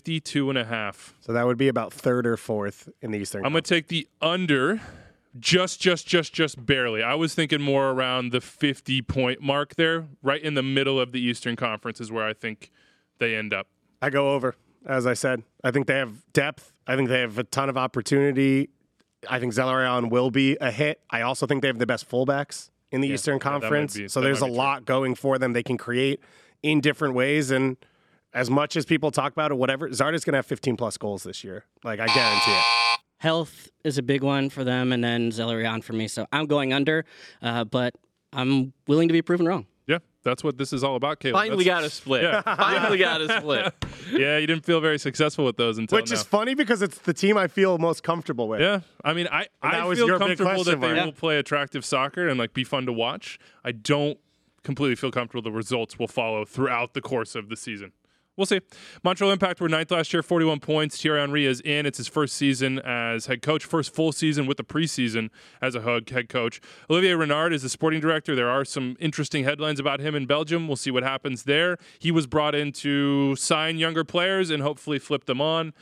52.5. So that would be about 3rd or 4th in the Eastern I'm going to take the under just barely. I was thinking more around the 50-point mark there. Right in the middle of the Eastern Conference is where I think they end up. I go over, as I said. I think they have depth. I think they have a ton of opportunity. I think Zelarayán will be a hit. I also think they have the best fullbacks in the Eastern Conference. So there's a lot going for them. They can create in different ways. And as much as people talk about it, whatever, Zardes going to have 15-plus goals this year. Like, I guarantee it. Health is a big one for them, and then Zelarayán for me. So I'm going under, but I'm willing to be proven wrong. Yeah, that's what this is all about, Caleb. Finally got a split. Yeah. Finally got a split. Yeah, you didn't feel very successful with those until Which is funny because it's the team I feel most comfortable with. Yeah, I mean, I feel comfortable that they will play attractive soccer and like be fun to watch. I don't completely feel comfortable the results will follow throughout the course of the season. We'll see. Montreal Impact were 9th last year, 41 points. Thierry Henry is in. It's his first season as head coach, first full season with the preseason as a head coach. Olivier Renard is the sporting director. There are some interesting headlines about him in Belgium. We'll see what happens there. He was brought in to sign younger players and hopefully flip them on.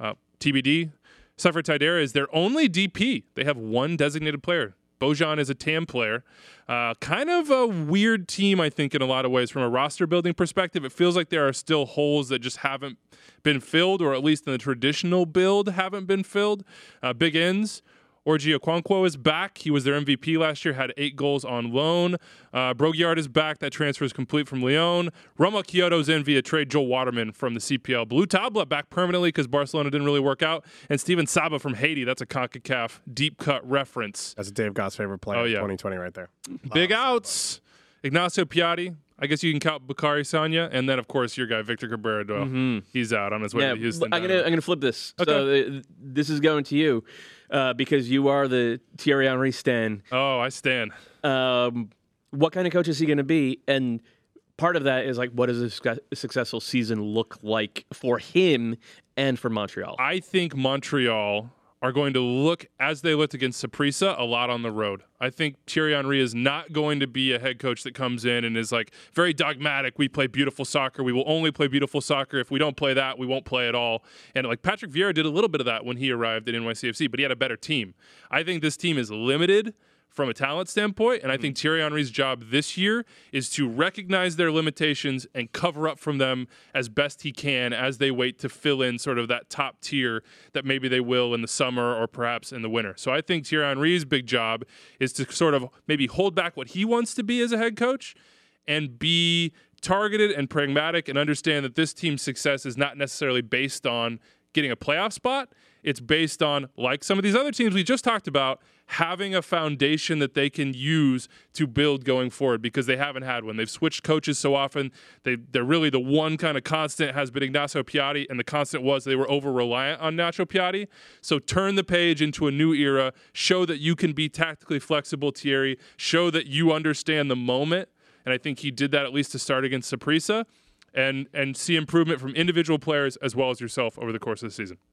TBD. Sefer Taidera is their only DP. They have one designated player. Bojan is a TAM player. Kind of a weird team, I think, in a lot of ways. From a roster building perspective, it feels like there are still holes that just haven't been filled, or at least in the traditional build haven't been filled. Big ends. Orji Okonkwo is back. He was their MVP last year, had 8 goals on loan. Brogiard is back. That transfer is complete from Lyon. Roma Kyoto's in via trade Joel Waterman from the CPL. Blue Tabla back permanently because Barcelona didn't really work out. And Steven Saba from Haiti. That's a CONCACAF deep cut reference. That's Dave Gott's favorite player in 2020 right there. Big outs. Ignacio Piatti. I guess you can count Bakary Sagna, and then of course your guy Victor Cabrera. He's out on his way to Houston. I'm gonna flip this. Okay. So this is going to you because you are the Thierry Henry stan. Oh, I stan. What kind of coach is he going to be? And part of that is like, what does a successful season look like for him and for Montreal? I think Montreal are going to look, as they looked against Saprissa, a lot on the road. I think Thierry Henry is not going to be a head coach that comes in and is like very dogmatic. We play beautiful soccer. We will only play beautiful soccer. If we don't play that, we won't play at all. And like Patrick Vieira did a little bit of that when he arrived at NYCFC, but he had a better team. I think this team is limited from a talent standpoint, and I think Thierry Henry's job this year is to recognize their limitations and cover up from them as best he can as they wait to fill in sort of that top tier that maybe they will in the summer or perhaps in the winter. So I think Thierry Henry's big job is to sort of maybe hold back what he wants to be as a head coach and be targeted and pragmatic and understand that this team's success is not necessarily based on getting a playoff spot. It's based on, like some of these other teams we just talked about, having a foundation that they can use to build going forward because they haven't had one. They've switched coaches so often. They're really the one kind of constant has been Ignacio Piatti, and the constant was they were over-reliant on Nacho Piatti. So turn the page into a new era. Show that you can be tactically flexible, Thierry. Show that you understand the moment. And I think he did that at least to start against Saprissa and see improvement from individual players as well as yourself over the course of the season.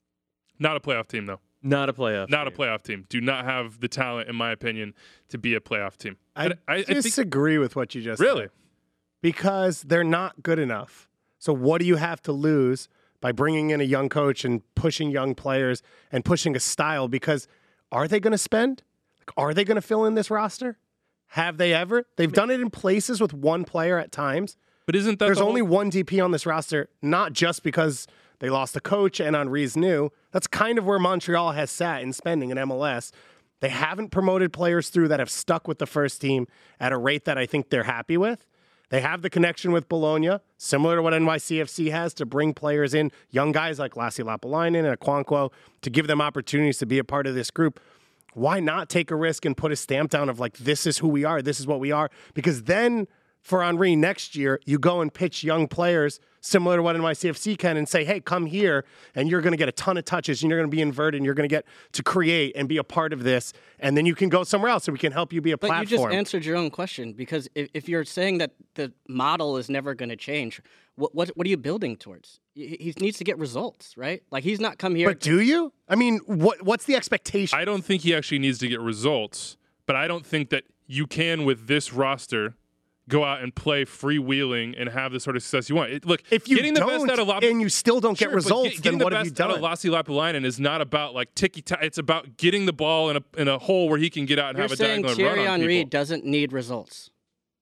Not a playoff team, though. Not a playoff. Not a playoff team. Do not have the talent, in my opinion, to be a playoff team. I disagree with what you just really said. Because they're not good enough. So what do you have to lose by bringing in a young coach and pushing young players and pushing a style? Because are they going to spend? Are they going to fill in this roster? Have they ever? They've done it in places with one player at times. But isn't that there's only one DP on this roster, not just because they lost a coach and Henry's new. That's kind of where Montreal has sat in spending in MLS. They haven't promoted players through that have stuck with the first team at a rate that I think they're happy with. They have the connection with Bologna, similar to what NYCFC has, to bring players in, young guys like Lassi Lapalainen and Aquanquo, to give them opportunities to be a part of this group. Why not take a risk and put a stamp down of like, this is who we are, this is what we are? Because then for Henry next year, you go and pitch young players similar to what NYCFC can and say, hey, come here and you're going to get a ton of touches and you're going to be inverted and you're going to get to create and be a part of this. And then you can go somewhere else and we can help you be a platform. But you just answered your own question because if you're saying that the model is never going to change, what are you building towards? He needs to get results, right? Like he's not come here. But do you? I mean, what's the expectation? I don't think he actually needs to get results, but I don't think that you can with this roster go out and play freewheeling and have the sort of success you want. Look, if you getting don't the best out of and you still don't get results, then what have you done? Getting the best out of Lassi Lapalainen is not about like ticky-tack. It's about getting the ball in a hole where he can get out and have a diagonal run on people. Thierry Henry doesn't need results.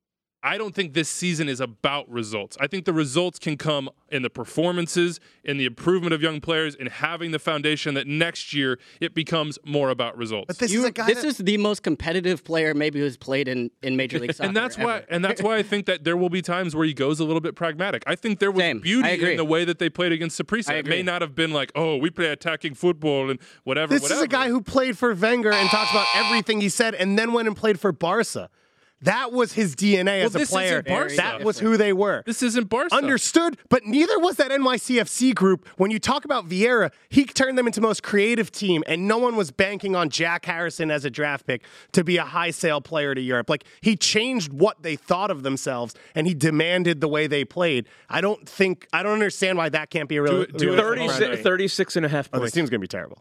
I don't think this season is about results. I think the results can come in the performances, in the improvement of young players, in having the foundation that next year it becomes more about results. But this is the most competitive player maybe who's played in Major League Soccer. and that's why I think that there will be times where he goes a little bit pragmatic. I think there was beauty in the way that they played against Saprissa. It may not have been like, oh, we play attacking football and whatever. This is a guy who played for Wenger and talks about everything he said and then went and played for Barca. That was his DNA as a player. That was who they were. This isn't Barca. Understood, but neither was that NYCFC group. When you talk about Vieira, he turned them into the most creative team, and no one was banking on Jack Harrison as a draft pick to be a high sale player to Europe. Like, he changed what they thought of themselves, and he demanded the way they played. I don't understand why that can't be a real 36 and a half points. This team's going to be terrible.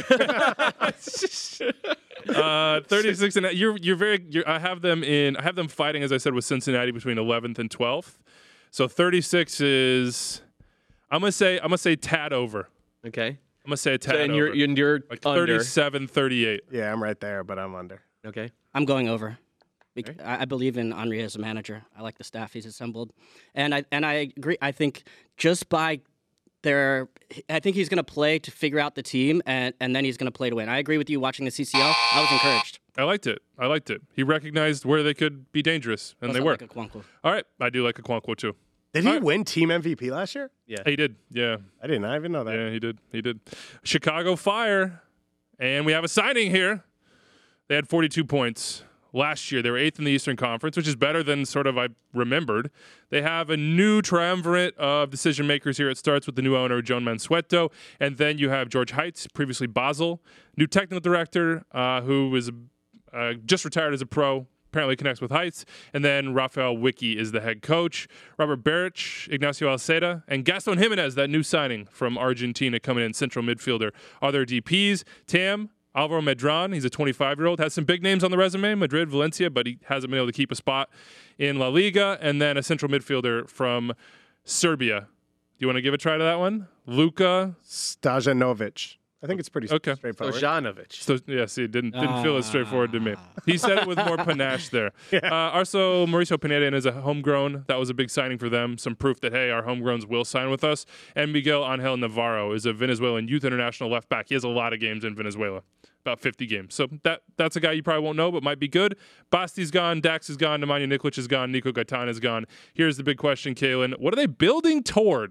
36 and I have them fighting, as I said, with Cincinnati between 11th and 12th. So 36 is I'm gonna say tad over. Okay. I'm gonna say a tad and over. You're like under. 37, 38. Yeah, I'm right there, but I'm under. Okay. I'm going over. I believe in Henry as a manager. I like the staff he's assembled, and I agree. I think just by I think he's going to play to figure out the team, and then he's going to play to win. I agree with you. Watching the CCL, I was encouraged. I liked it. He recognized where they could be dangerous, and they were. Like Aquanquo. All right, I do like Aquanquo too. Did he win team MVP last year? Yeah, he did. Yeah, I didn't even know that. Yeah, he did. Chicago Fire, and we have a signing here. They had 42 points. Last year, they were 8th in the Eastern Conference, which is better than sort of I remembered. They have a new triumvirate of decision makers here. It starts with the new owner, Joan Mansueto, and then you have George Heitz, previously Basel, new technical director who was just retired as a pro, apparently connects with Heitz, and then Rafael Wicki is the head coach. Robert Beric, Ignacio Alceda, and Gaston Jimenez, that new signing from Argentina coming in, central midfielder, are their DPs. Tam, Alvaro Medran, he's a 25-year-old, has some big names on the resume, Madrid, Valencia, but he hasn't been able to keep a spot in La Liga. And then a central midfielder from Serbia. Do you want to give a try to that one? Luka Stojanovic. I think it's pretty straightforward. Stojanovic. So, yeah, see, it didn't feel as straightforward to me. He said it with more panache there. Yeah. Also, Mauricio Pineda is a homegrown. That was a big signing for them. Some proof that, hey, our homegrowns will sign with us. And Miguel Angel Navarro is a Venezuelan youth international left back. He has a lot of games in Venezuela, about 50 games. So that's a guy you probably won't know, but might be good. Basti's gone. Dax is gone. Nemanja Nikolic is gone. Nico Gaetan is gone. Here's the big question, Kalen. What are they building toward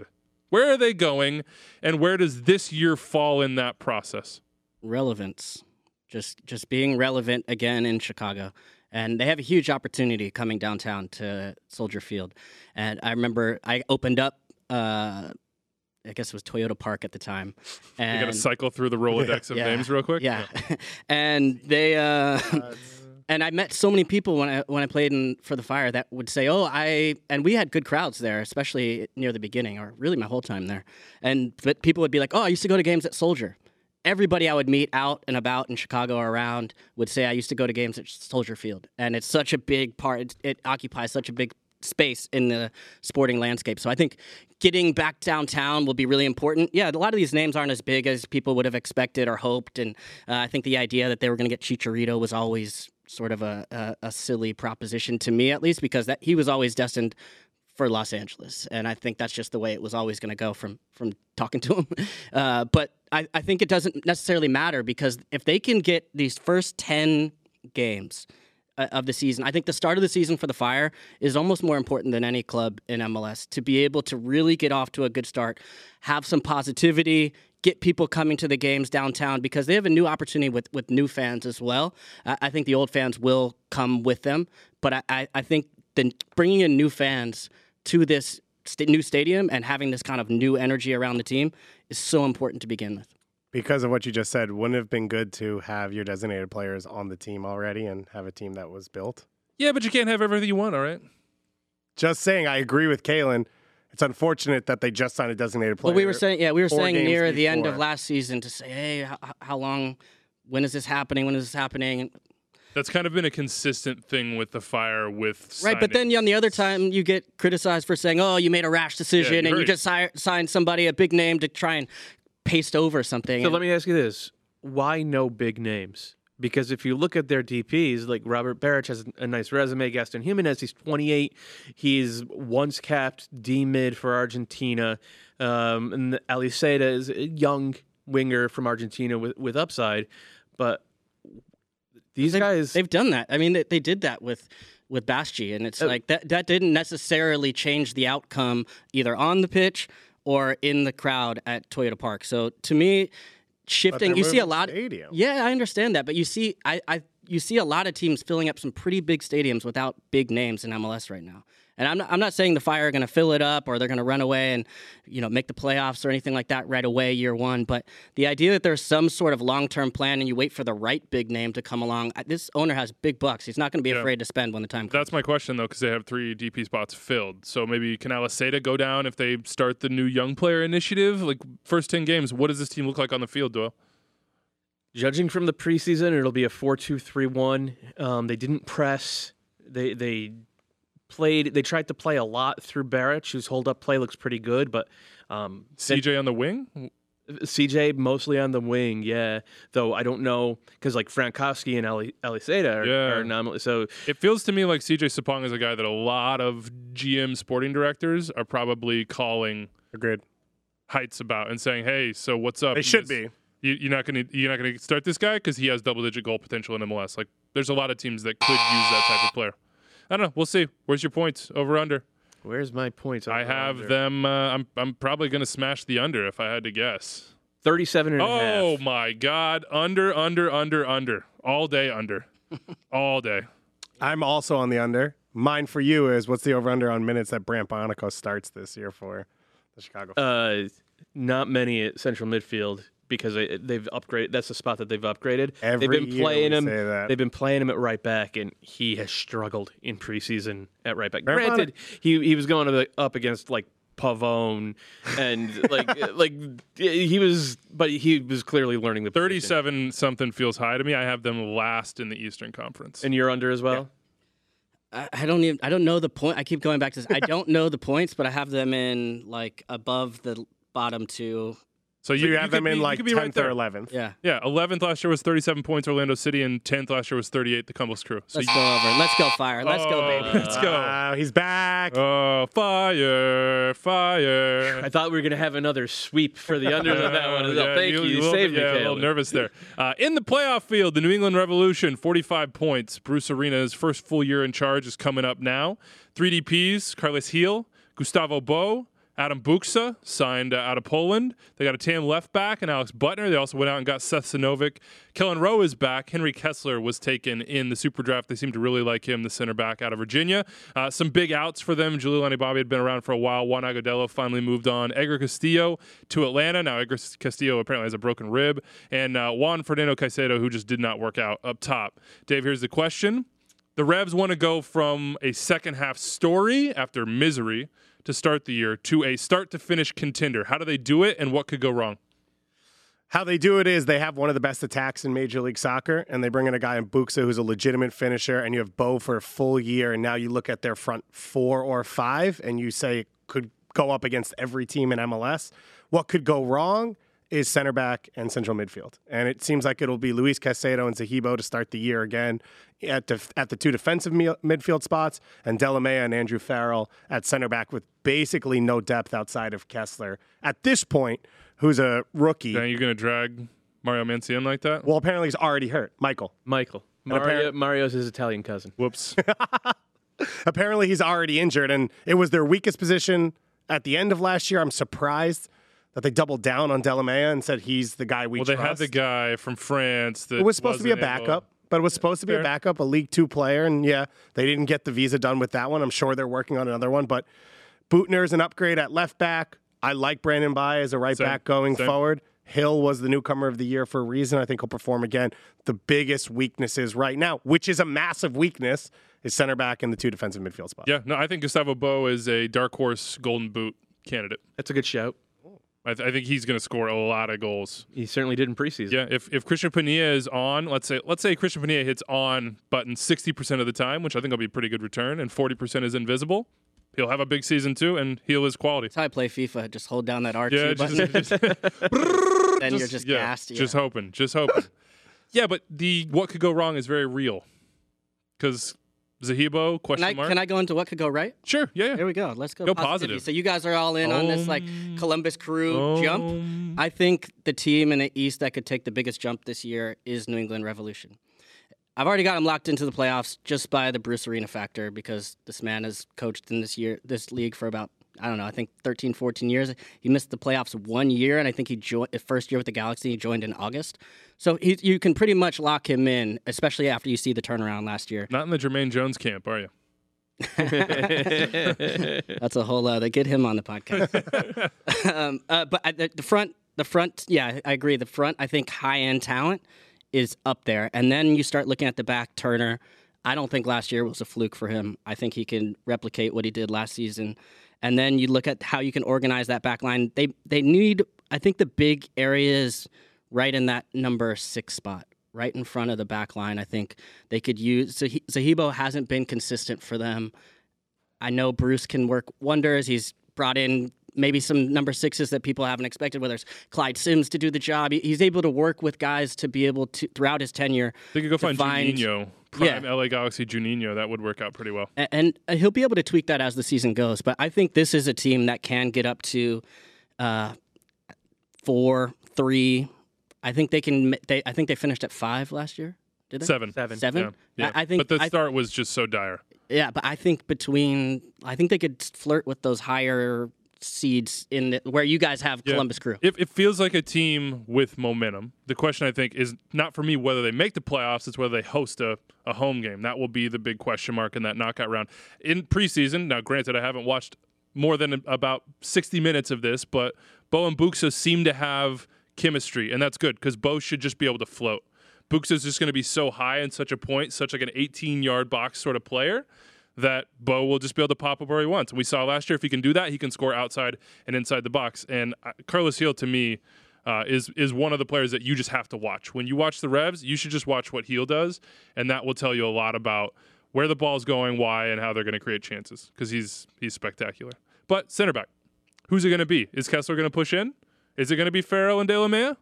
Where are they going, and where does this year fall in that process? Relevance. Just being relevant again in Chicago. And they have a huge opportunity coming downtown to Soldier Field. And I remember I opened up, I guess it was Toyota Park at the time. And You got to cycle through the Rolodex of names real quick? Yeah. And they... And I met so many people when I played for the Fire that would say, and we had good crowds there, especially near the beginning, or really my whole time there. But people would be like, I used to go to games at Soldier. Everybody I would meet out and about in Chicago or around would say I used to go to games at Soldier Field. And it's such a big part. It occupies such a big space in the sporting landscape. So I think getting back downtown will be really important. Yeah, a lot of these names aren't as big as people would have expected or hoped. And I think the idea that they were going to get Chicharito was always sort of a silly proposition to me, at least, because he was always destined for Los Angeles. And I think that's just the way it was always going to go from talking to him. But I think it doesn't necessarily matter, because if they can get these first 10 games of the season, I think the start of the season for the Fire is almost more important than any club in MLS, to be able to really get off to a good start, have some positivity, get people coming to the games downtown, because they have a new opportunity with new fans as well. I think the old fans will come with them, but I think bringing in new fans to this new stadium and having this kind of new energy around the team is so important to begin with. Because of what you just said, wouldn't it have been good to have your designated players on the team already and have a team that was built? Yeah, but you can't have everything you want, all right? Just saying, I agree with Kalen. It's unfortunate that they just signed a designated player. Well, we were saying near the end of before. last season to say, hey, how long, when is this happening? When is this happening? That's kind of been a consistent thing with the Fire with Right, but then on the other time, you get criticized for saying, you made a rash decision and you just signed somebody, a big name, to try and paste over something. So let me ask you this. Why no big names? Because if you look at their DPs, like Robert Barrich has a nice resume. Gaston Jimenez, he's 28. He's once capped D-mid for Argentina. And Aliseda is a young winger from Argentina with upside. But these guys... They've done that. I mean, they did that with Basti, and it's like that didn't necessarily change the outcome either on the pitch or in the crowd at Toyota Park. So to me, shifting, you see a lot. Yeah, I understand that, but you see, you see a lot of teams filling up some pretty big stadiums without big names in MLS right now. And I'm not saying the Fire are going to fill it up or they're going to run away and make the playoffs or anything like that right away year one. But the idea that there's some sort of long-term plan and you wait for the right big name to come along, this owner has big bucks. He's not going to be afraid to spend when the time comes. That's my question, though, because they have 3 DP spots filled. So maybe can Aliseda go down if they start the new young player initiative? Like, first 10 games, what does this team look like on the field, Doyle? Judging from the preseason, it'll be a 4-2-3-1. They didn't press. They tried to play a lot through Barrich, whose hold-up play looks pretty good, but CJ on the wing? CJ mostly on the wing, yeah. Though I don't know, because like Frankowski and Aliseda are nominally. So it feels to me like CJ Sapong is a guy that a lot of GM sporting directors are probably calling heights about and saying, "Hey, so what's up?" They should be. You're not gonna start this guy because he has double-digit goal potential in MLS. Like, there's a lot of teams that could use that type of player. I don't know. We'll see. Where's your points? Over under? Where's my points? I have them. I'm probably going to smash the under if I had to guess. 37 and a half. Oh my God! Under. All day under. All day. I'm also on the under. Mine for you is, what's the over-under on minutes that Brant Bonico starts this year for the Chicago Fire? Not many at central midfield, because they've upgraded. That's the spot that they've upgraded. Every they've been year playing we him. say that. They've been playing him at right back, and he has struggled in preseason at right back. Granted, he was going up against like Pavone and like he was clearly learning the position. 37 something feels high to me. I have them last in the Eastern Conference. And you're under as well. Yeah. I don't know the point. I keep going back to this. I don't know the points, but I have them in like above the bottom 2. So you have them in like 10th or 11th. Yeah. Yeah. 11th last year was 37 points, Orlando City, and 10th last year was 38, the Columbus Crew. So Let's go over. Let's go Fire. Let's go, baby. Let's go. He's back. Oh, fire. I thought we were going to have another sweep for the unders on that one. Thank you. You saved me, a little nervous there. In the playoff field, the New England Revolution, 45 points. Bruce Arena's first full year in charge is coming up now. 3 DPs, Carles Gil, Gustavo Bo, Adam Buksa signed out of Poland. They got a TAM left back and Alex Butner. They also went out and got Seth Sinovic. Kellen Rowe is back. Henry Kessler was taken in the Super Draft. They seem to really like him, the center back out of Virginia. Some big outs for them. Giuliani Bobby had been around for a while. Juan Agudelo finally moved on. Edgar Castillo to Atlanta. Now Edgar Castillo apparently has a broken rib. And Juan Fernando Caicedo, who just did not work out up top. Dave, here's the question. The Revs want to go from a second-half story after misery to start the year to a start-to-finish contender. How do they do it, and what could go wrong? How they do it is they have one of the best attacks in Major League Soccer, and they bring in a guy in Buksa who's a legitimate finisher, and you have Bo for a full year, and now you look at their front 4 or 5, and you say it could go up against every team in MLS. What could go wrong is center back and central midfield. And it seems like it'll be Luis Caicedo and Zahibo to start the year again at the 2 defensive midfield spots, and Delamea and Andrew Farrell at center back with basically no depth outside of Kessler. At this point, who's a rookie. Then you're going to drag Mario Mancienne like that? Well, apparently he's already hurt. Michael. Mario's his Italian cousin. Whoops. Apparently he's already injured, and it was their weakest position at the end of last year. I'm surprised that they doubled down on Delamea and said he's the guy we trust. Well, they had the guy from France that it was supposed to be a backup, but it was supposed to be a backup, a League 2 player, and yeah, they didn't get the visa done with that one. I'm sure they're working on another one, but Bootner's an upgrade at left back. I like Brandon Bai as a right back going forward. Hill was the newcomer of the year for a reason. I think he'll perform again. The biggest weaknesses right now, which is a massive weakness, is center back and the 2 defensive midfield spots. Yeah, no, I think Gustavo Bo is a dark horse Golden Boot candidate. That's a good shout. I think he's going to score a lot of goals. He certainly did in preseason. Yeah, if Christian Padilla is on, let's say Christian Padilla hits on button 60% of the time, which I think will be a pretty good return, and 40% is invisible, he'll have a big season too, and he'll his quality. That's how I play FIFA. Just hold down that R2 button. Then you're just gassed. Yeah. Just hoping. Yeah, but what could go wrong is very real. Because Zahibo, question mark. Can I go into what could go right? Sure, yeah. Here we go. Let's go. Go positivity. positive. So you guys are all in on this Columbus Crew jump. I think the team in the East that could take the biggest jump this year is New England Revolution. I've already got him locked into the playoffs just by the Bruce Arena factor because this man has coached in this league for about, I don't know, I think 13, 14 years. He missed the playoffs 1 year, and I think he joined first year with the Galaxy. He joined in August. So you can pretty much lock him in, especially after you see the turnaround last year. Not in the Jermaine Jones camp, are you? That's a whole other. Get him on the podcast. But the front, yeah, I agree. The front, I think high-end talent is up there. And then you start looking at the back, Turner. I don't think last year was a fluke for him. I think he can replicate what he did last season. And then you look at how you can organize that back line. They need, I think the big area is right in that number 6 spot, right in front of the back line. I think they could use, Zahibo hasn't been consistent for them. I know Bruce can work wonders. He's brought in maybe some number 6s that people haven't expected, whether it's Clyde Sims to do the job. He's able to work with guys to be able to, throughout his tenure. They could go find Juninho, prime LA Galaxy Juninho. That would work out pretty well. And he'll be able to tweak that as the season goes. But I think this is a team that can get up to 4, 3. I think they can. I think they finished at 5 last year. Did they? 7. 7. Yeah. I think. But the start was just so dire. Yeah, but I think I think they could flirt with those higher seeds where you guys have Columbus Crew. It feels like a team with momentum. The question, I think, is not for me whether they make the playoffs, it's whether they host a home game. That will be the big question mark in that knockout round. In preseason, now granted, I haven't watched more than about 60 minutes of this, but Bo and Buksa seem to have chemistry, and that's good because Bo should just be able to float. Buksa's just going to be so high and such a point, such like an 18-yard box sort of player, that Bo will just be able to pop up where he wants. We saw last year if he can do that, he can score outside and inside the box. And Carlos Gil, to me, is one of the players that you just have to watch. When you watch the Revs, you should just watch what Gil does, and that will tell you a lot about where the ball's going, why, and how they're going to create chances because he's spectacular. But center back, who's it going to be? Is Kessler going to push in? Is it going to be Farrell and Delamea?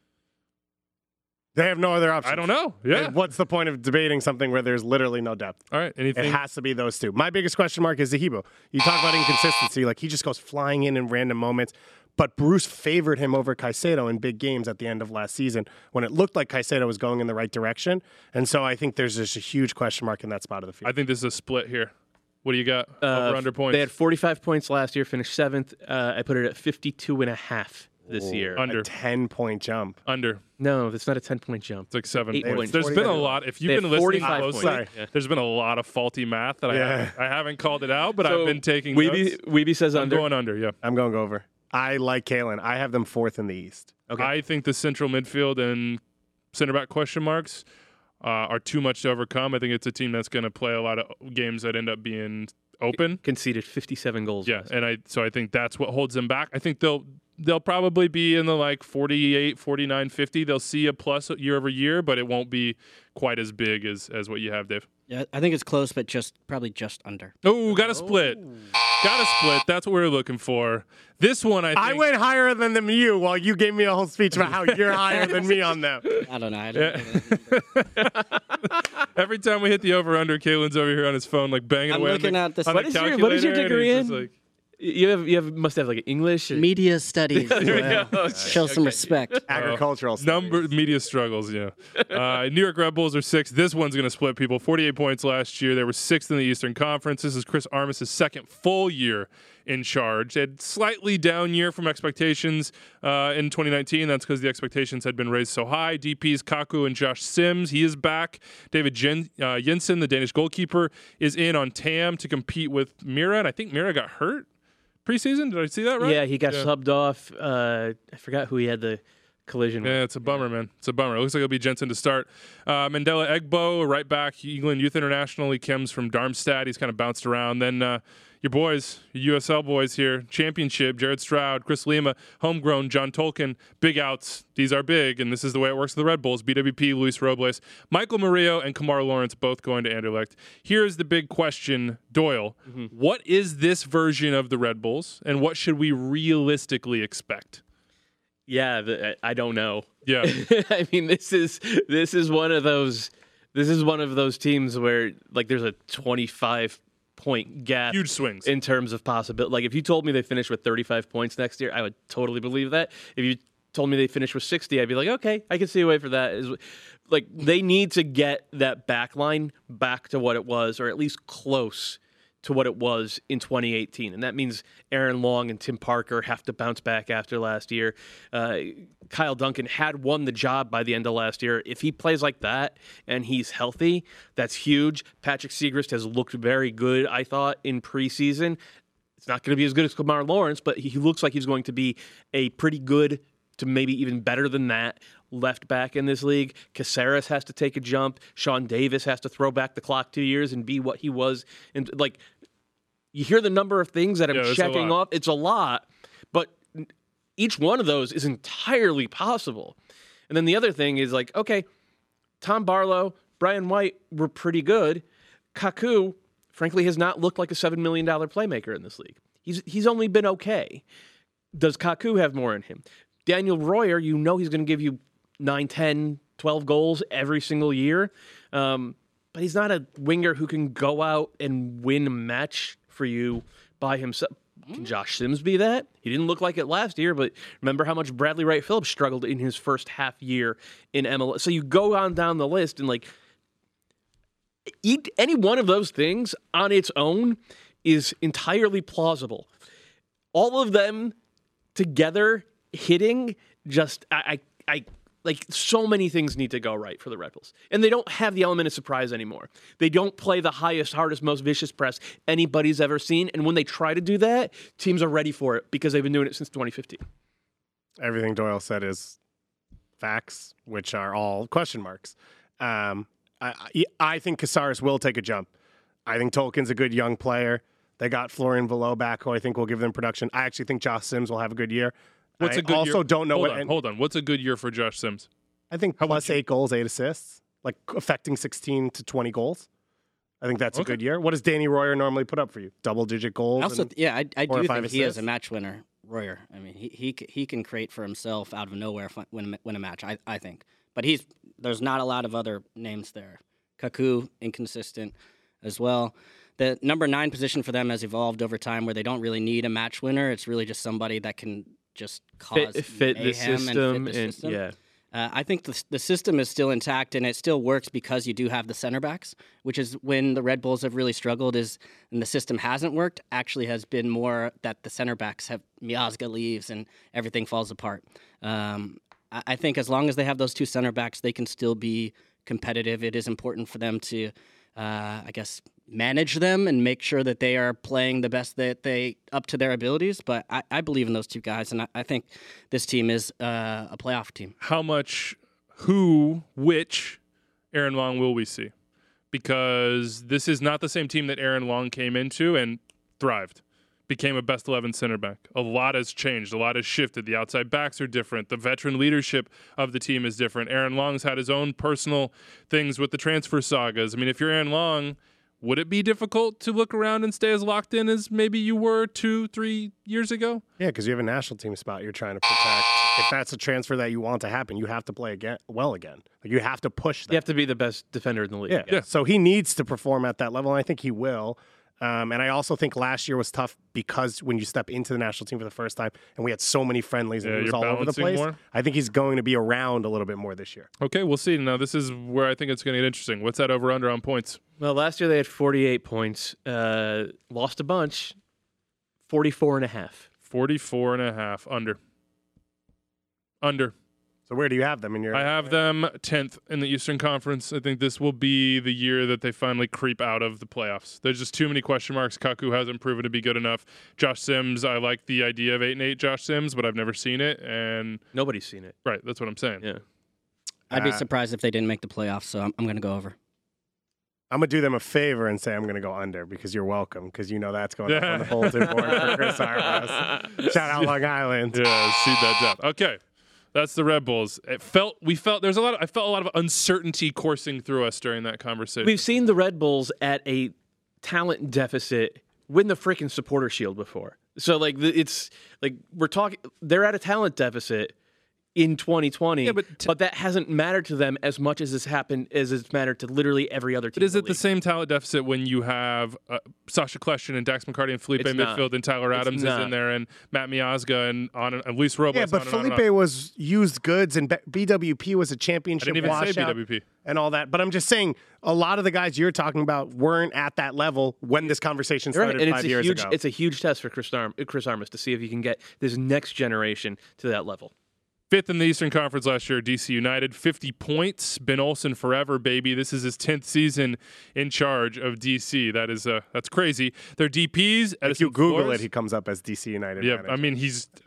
They have no other options. I don't know. Yeah. And what's the point of debating something where there's literally no depth? All right. Anything? It has to be those two. My biggest question mark is Zahibo. You talk about inconsistency. Like, he just goes flying in random moments. But Bruce favored him over Caicedo in big games at the end of last season when it looked like Caicedo was going in the right direction. And so I think there's just a huge question mark in that spot of the field. I think this is a split here. What do you got? Over under points. They had 45 points last year, finished 7th. I put it at 52.5 this year. Under. A 10-point jump. Under. No, that's not a 10-point jump. It's like 7 8 points. points. There's been a lot. If you've been listening 45 closely, points. Yeah. there's been a lot of faulty math that I haven't called it out, but So I've been taking notes. Weeby says I'm under. going under, yeah. I'm going over. I like Kalen. I have them 4th in the East. Okay. I think the central midfield and center back question marks are too much to overcome. I think it's a team that's going to play a lot of games that end up being open. Conceded 57 goals. Yeah, and I think that's what holds them back. I think they'll probably be in the like 48, 49, 50. They'll see a plus year over year, but it won't be quite as big as what you have, Dave. Yeah, I think it's close, but probably just under. Oh, got to split. Got to split. That's what we're looking for. This one, I think. I went higher than them you while you gave me a whole speech about how you're higher than me on them. I don't know. I don't Every time we hit the over/under, Kalen's over here on his phone, like banging I'm away looking on the, at this. on What the is your calculator, and degree he's just in? like, You must have like English. Media studies. Show some respect. Agricultural studies. media struggles, yeah. New York Red Bulls are 6th. This one's going to split people. 48 points last year. They were 6th in the Eastern Conference. This is Chris Armas' second full year in charge. They had slightly down year from expectations in 2019. That's because the expectations had been raised so high. DPs Kaku and Josh Sims. He is back. David Jensen, the Danish goalkeeper, is in on TAM to compete with Mira, and I think Mira got hurt preseason. Did I see that right? Yeah, he got subbed off. I forgot who he had the collision with. Yeah, it's a bummer, man. It's a bummer. It looks like it'll be Jensen to start. Mandela Egbo, right back, England Youth International. He comes from Darmstadt. He's kind of bounced around. Then your boys, your USL boys here, Championship, Jared Stroud, Chris Lima, homegrown, John Tolkien, big outs. These are big, and this is the way it works for the Red Bulls. BWP, Luis Robles, Michael Murillo, and Kamar Lawrence both going to Anderlecht. Here's the big question, Doyle. What is this version of the Red Bulls, and what should we realistically expect? I don't know. Yeah. I mean, this is one of those teams where like there's a 25-point gap. Huge swings. In terms of possibility. Like if you told me they finished with 35 points next year, I would totally believe that. If you told me they finished with 60, I'd be like, okay, I can see a way for that. Like they need to get that back line back to what it was, or at least close to what it was in 2018. And that means Aaron Long and Tim Parker have to bounce back after last year. Kyle Duncan had won the job by the end of last year. If he plays like that and he's healthy, that's huge. Patrick Segrist has looked very good, I thought, in preseason. It's not going to be as good as Kamar Lawrence, but he looks like he's going to be a pretty good to maybe even better than that left back in this league. Caceres has to take a jump. Sean Davis has to throw back the clock 2 years and be what he was. And like, you hear the number of things that I'm checking off. It's a lot, but each one of those is entirely possible. And then the other thing is like, okay, Tom Barlow, Brian White were pretty good. Kaku, frankly, has not looked like a $7 million playmaker in this league. He's only been okay. Does Kaku have more in him? Daniel Royer, you know he's going to give you 9, 10, 12 goals every single year. But he's not a winger who can go out and win a match for you by himself. Can Josh Sims be that? He didn't look like it last year, but remember how much Bradley Wright Phillips struggled in his first half year in MLS. So you go on down the list and like any one of those things on its own is entirely plausible. All of them together hitting just I like so many things need to go right for the Red Bulls. And they don't have the element of surprise anymore. They don't play the highest, hardest, most vicious press anybody's ever seen. And when they try to do that, teams are ready for it because they've been doing it since 2015. Everything Doyle said is facts, which are all question marks. I think Caceres will take a jump. I think Tolkien's a good young player. They got Florian Valot back, who I think will give them production. I actually think Josh Sims will have a good year. What's a good year? Don't know Hold on. What's a good year for Josh Sims? I think plus 8 goals, 8 assists, like affecting 16 to 20 goals. I think that's a good year. What does Danny Royer normally put up for you? Double-digit goals? I do think assists? he is a match winner, Royer. I mean, he can create for himself out of nowhere win a match, I think. But there's not a lot of other names there. Kaku, inconsistent as well. The number 9 position for them has evolved over time where they don't really need a match winner. It's really just somebody that can just cause fit the mayhem system and fit the system. Yeah. I think the system is still intact and it still works because you do have the center backs, which is when the Red Bulls have really struggled and the system hasn't worked, actually has been more that the center backs have Miazga leaves and everything falls apart. I think as long as they have those two center backs, they can still be competitive. It is important for them to, manage them and make sure that they are playing the best that they up to their abilities. But I believe in those two guys, and I think this team is a playoff team. Which Aaron Long will we see? Because this is not the same team that Aaron Long came into and thrived. Became a best 11 center back. A lot has changed. A lot has shifted. The outside backs are different. The veteran leadership of the team is different. Aaron Long's had his own personal things with the transfer sagas. I mean, if you're Aaron Long, would it be difficult to look around and stay as locked in as maybe you were 2-3 years ago? Yeah, because you have a national team spot you're trying to protect. If that's a transfer that you want to happen, you have to play again. Like you have to push that. You have to be the best defender in the league. Yeah. So he needs to perform at that level, and I think he will. And I also think last year was tough because when you step into the national team for the first time, and we had so many friendlies and it was all over the place, more. I think he's going to be around a little bit more this year. Okay, we'll see. Now, this is where I think it's going to get interesting. What's that over-under on points? Well, last year they had 48 points. Lost a bunch. 44.5. 44.5. Under. So where do you have them in your? I have them 10th in the Eastern Conference. I think this will be the year that they finally creep out of the playoffs. There's just too many question marks. Kaku hasn't proven to be good enough. Josh Sims, I like the idea of 8-8 Josh Sims, but I've never seen it, and nobody's seen it. Right, that's what I'm saying. Yeah, I'd be surprised if they didn't make the playoffs. So I'm going to go over. I'm going to do them a favor and say I'm going to go under because you're welcome, because you know that's going up on the bulletin board for Chris Armas. Shout out Long Island. Yeah, seed that down. Okay. That's the Red Bulls. I felt a lot of uncertainty coursing through us during that conversation. We've seen the Red Bulls at a talent deficit win the freaking supporter shield before. So it's like we're talking. They're at a talent deficit in 2020, yeah, but that hasn't mattered to them as much as it's mattered to literally every other team. But is it the same talent deficit when you have Sasha Kleshin and Dax McCarty and Felipe midfield and Tyler Adams is in there and Matt Miazga and Luis Robles? Yeah, but Felipe was used goods and BWP was a championship washout and all that. But I'm just saying a lot of the guys you're talking about weren't at that level when this conversation started 5 years ago. It's a huge test for Chris Armas to see if he can get this next generation to that level. 5th in the Eastern Conference last year, DC United, 50 points. Ben Olsen forever, baby. This is his 10th season in charge of DC. That's crazy. Their DPs. If you Google it, he comes up as DC United. Yeah, manager. I mean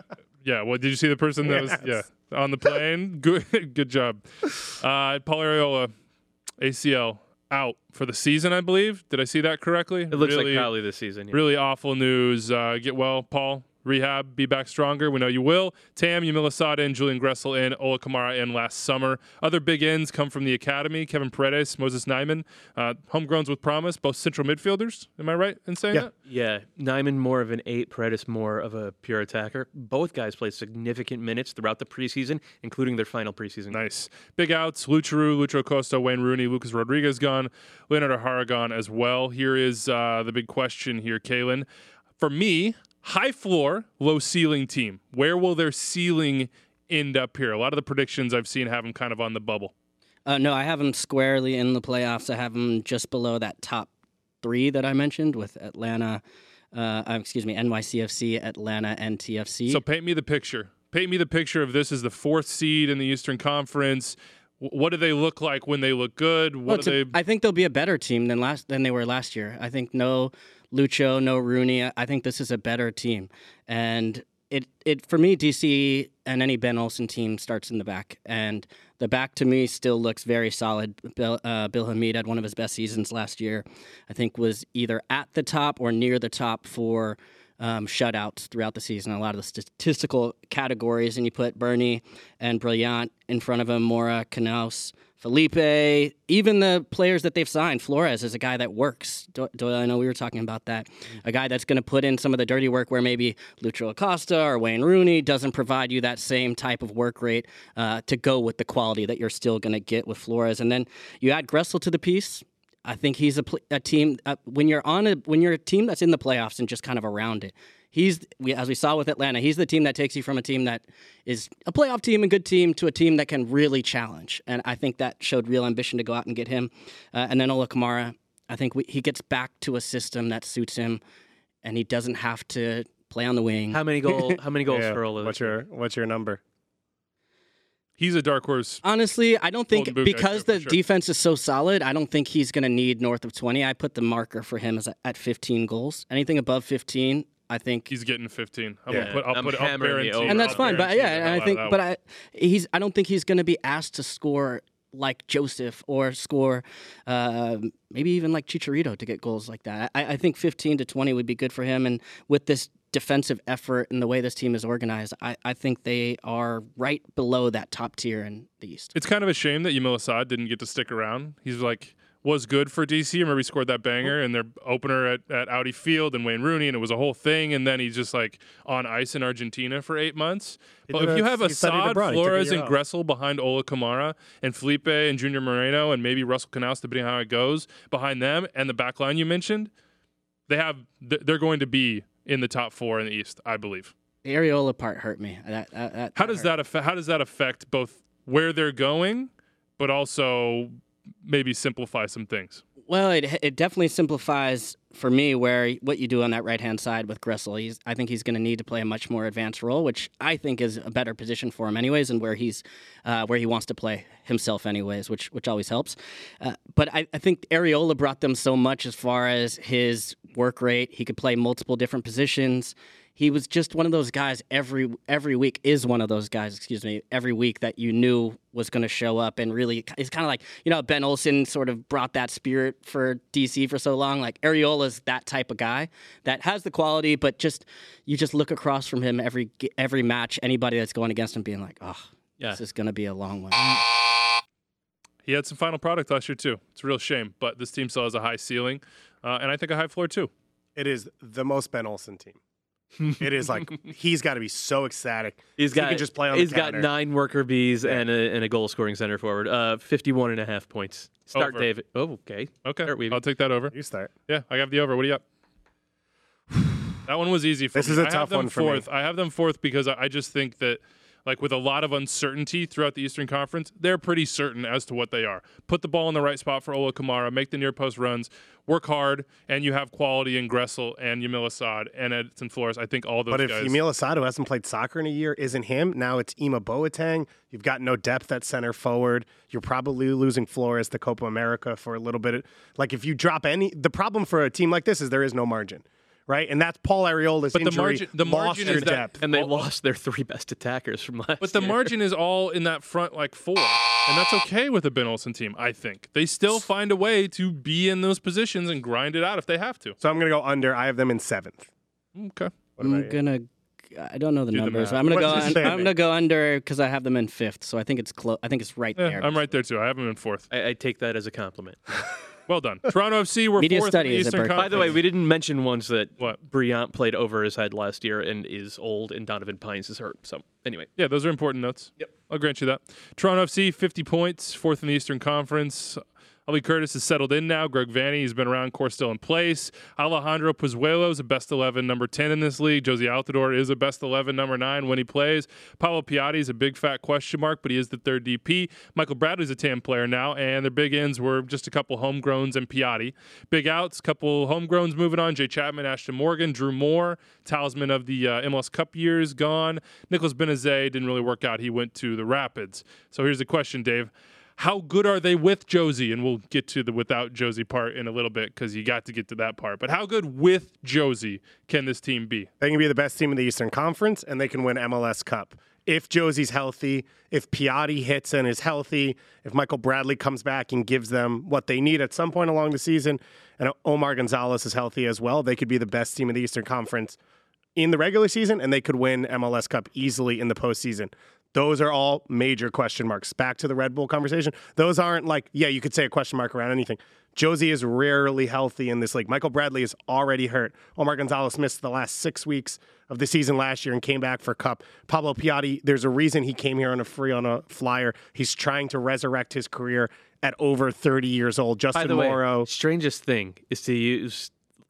Well, did you see the person that was on the plane? Good job. Paul Arriola, ACL out for the season, I believe. Did I see that correctly? It looks like probably this season. Yeah. Really awful news. Get well, Paul. Rehab, be back stronger. We know you will. Tam, Yamil Asada, and Julian Gressel in. Ola Kamara in last summer. Other big ends come from the academy. Kevin Paredes, Moses Nyman. Homegrowns with promise, both central midfielders. Am I right in saying that? Yeah. Nyman more of an 8, Paredes more of a pure attacker. Both guys played significant minutes throughout the preseason, including their final preseason. Nice. Big outs, Lucho Costa, Wayne Rooney, Lucas Rodriguez gone, Leonardo Jara gone as well. Here is the big question here, Kalen. For me, high floor, low ceiling team. Where will their ceiling end up here? A lot of the predictions I've seen have them kind of on the bubble. No, I have them squarely in the playoffs. I have them just below that top 3 that I mentioned with Atlanta, NYCFC, Atlanta, and TFC. So paint me the picture. Paint me the picture of this as the 4th seed in the Eastern Conference. What do they look like when they look good? I think they'll be a better team than they were last year. I think no Lucho, no Rooney. I think this is a better team. And it for me, DC and any Ben Olsen team starts in the back. And the back to me still looks very solid. Bill Hamid had one of his best seasons last year. I think was either at the top or near the top for shutouts throughout the season, a lot of the statistical categories, and you put Bernie and Brillant in front of him, Mora, Knaus, Felipe, even the players that they've signed. Flores is a guy that works. Doyle, I know we were talking about that. A guy that's going to put in some of the dirty work where maybe Lucho Acosta or Wayne Rooney doesn't provide you that same type of work rate to go with the quality that you're still going to get with Flores. And then you add Gressel to the piece. I think he's a team when you're a team that's in the playoffs and just kind of around it. as we saw with Atlanta, he's the team that takes you from a team that is a playoff team and good team to a team that can really challenge. And I think that showed real ambition to go out and get him. And then Ola Kamara, I think he gets back to a system that suits him, and he doesn't have to play on the wing. How many goals for Ola? What's your number? He's a dark horse. Honestly, I don't think, because the sure. defense is so solid, I don't think he's going to need north of 20. I put the marker for him as at 15 goals. Anything above 15, I think he's getting 15. I'm hammering the over. And that's fine. But yeah, I don't think he's going to be asked to score like Joseph or score maybe even like Chicharito to get goals like that. I think 15 to 20 would be good for him. And with this defensive effort and the way this team is organized, I think they are right below that top tier in the East. It's kind of a shame that Yamil Asad didn't get to stick around. He's was good for DC. Remember he scored that banger in their opener at Audi Field and Wayne Rooney, and it was a whole thing. And then he's just on ice in Argentina for 8 months. But if you have Asad, Flores, and Gressel behind Ola Kamara and Felipe and Junior Moreno and maybe Russell Canouse, depending on how it goes, behind them and the back line you mentioned, they're going to be in the top 4 in the East, I believe. The Areola part hurt me. How does that affect both where they're going, but also maybe simplify some things? Well, it definitely simplifies for me what you do on that right-hand side with Gressel. I think he's going to need to play a much more advanced role, which I think is a better position for him anyways, and where he wants to play himself anyways, which always helps. But I think Areola brought them so much as far as his work rate. He could play multiple different positions. He was just one of those guys every week every week that you knew was going to show up and really, it's kind of like, Ben Olsen sort of brought that spirit for DC for so long. Like Areola's that type of guy that has the quality, but you just look across from him every match, anybody that's going against him being like, this is going to be a long one. He had some final product last year too. It's a real shame, but this team still has a high ceiling, and I think a high floor too. It is the most Ben Olsen team. It is he's got to be so ecstatic. He can just play on the counter. Got 9 worker bees and a goal scoring center forward. 51.5 points. Start, over. David. Oh, okay. I'll take that over. You start. Yeah, I have the over. What do you got? That one was easy for me. This is a tough one for me. I have them fourth because I just think that, with a lot of uncertainty throughout the Eastern Conference, they're pretty certain as to what they are. Put the ball in the right spot for Ola Kamara, make the near post runs, work hard, and you have quality in Gressel and Yamil Asad and Edson Flores. I think all those guys. But if Yamil Asad, who hasn't played soccer in a year, isn't him, now it's Ima Boateng. You've got no depth at center forward. You're probably losing Flores to Copa America for a little bit. If you drop the problem for a team like this is there is no margin. Right, and that's Paul Areola's injury. The margin is depth, and they lost their 3 best attackers from last year. But the margin is all in that front 4, and that's okay with a Ben Olsen team. I think they still find a way to be in those positions and grind it out if they have to. So I'm going to go under. I have them in 7th. Okay, I don't know the numbers. But I'm gonna go under because I have them in 5th. So I think it's close. I think it's right there. I'm right there too. I have them in 4th. I take that as a compliment. Well done. Toronto FC, we're Media 4th in the Eastern Conference. By the way, we didn't mention once that Briant played over his head last year and is old, and Donovan Pines is hurt. So, anyway. Yeah, those are important notes. Yep. I'll grant you that. Toronto FC, 50 points, 4th in the Eastern Conference. Ali Curtis is settled in now. Greg Vanny, he's been around, core still in place. Alejandro Pozuelo is a best 11 number 10 in this league. Josie Altidore is a best 11 number 9 when he plays. Pablo Piatti is a big fat question mark, but he is the 3rd DP. Michael Bradley's a TAM player now, and their big ins were just a couple homegrowns and Piatti. Big outs, couple homegrowns moving on. Jay Chapman, Ashton Morgan, Drew Moore, talisman of the MLS Cup years, gone. Nicholas Benazet didn't really work out. He went to the Rapids. So here's the question, Dave. How good are they with Josie? And we'll get to the without Josie part in a little bit because you got to get to that part. But how good with Josie can this team be? They can be the best team in the Eastern Conference, and they can win MLS Cup. If Josie's healthy, if Piatti hits and is healthy, if Michael Bradley comes back and gives them what they need at some point along the season, and Omar Gonzalez is healthy as well, they could be the best team in the Eastern Conference in the regular season, and they could win MLS Cup easily in the postseason. Those are all major question marks. Back to the Red Bull conversation. Those aren't you could say a question mark around anything. Josie is rarely healthy in this league. Michael Bradley is already hurt. Omar Gonzalez missed the last 6 weeks of the season last year and came back for Cup. Pablo Piatti, there's a reason he came here on a flyer. He's trying to resurrect his career at over 30 years old. Justin By the way, Morrow. strangest thing is to use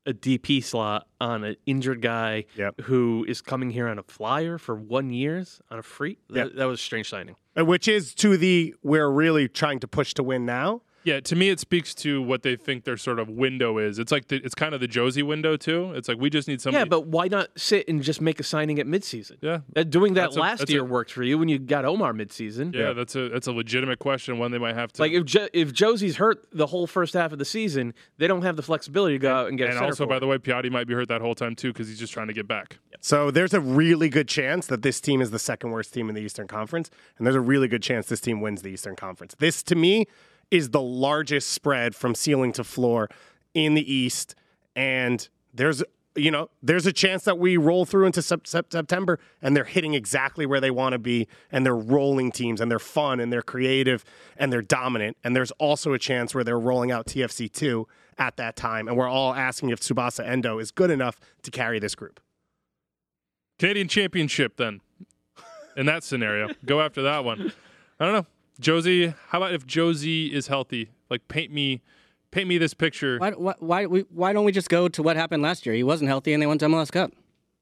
a DP slot on an injured guy who is coming here on a flyer for 1 year on a free. That was a strange signing. Which is we're really trying to push to win now. Yeah, to me, it speaks to what they think their sort of window is. It's like it's kind of the Josie window too. It's like we just need somebody. Yeah, but why not sit and just make a signing at midseason? Yeah, doing that last year worked for you when you got Omar midseason. Yeah, that's a legitimate question. One they might have to. Like if Josie's hurt the whole first half of the season, they don't have the flexibility to go out and get. And also, by the way, Piatti might be hurt that whole time too because he's just trying to get back. So there's a really good chance that this team is the second worst team in the Eastern Conference, and there's a really good chance this team wins the Eastern Conference. This, to me, is the largest spread from ceiling to floor in the East, and there's a chance that we roll through into September and they're hitting exactly where they want to be, and they're rolling teams, and they're fun, and they're creative, and they're dominant, and there's also a chance where they're rolling out TFC2 at that time, and we're all asking if Tsubasa Endo is good enough to carry this group. Canadian Championship, then, in that scenario. Go after that one. I don't know. Josie, how about if Josie is healthy? Like, paint me this picture. Why don't we just go to what happened last year? He wasn't healthy, and they won the MLS Cup.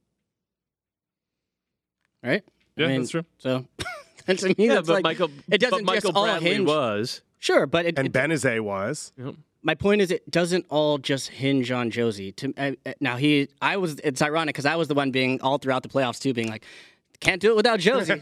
Right? Yeah, that's true. So, to me, that's like, it doesn't Michael just all Bradley hinge. was. Sure, but Benazet was. Yep. My point is, it doesn't all just hinge on Josie. It's ironic because I was the one being all throughout the playoffs too, being like, can't do it without Josie.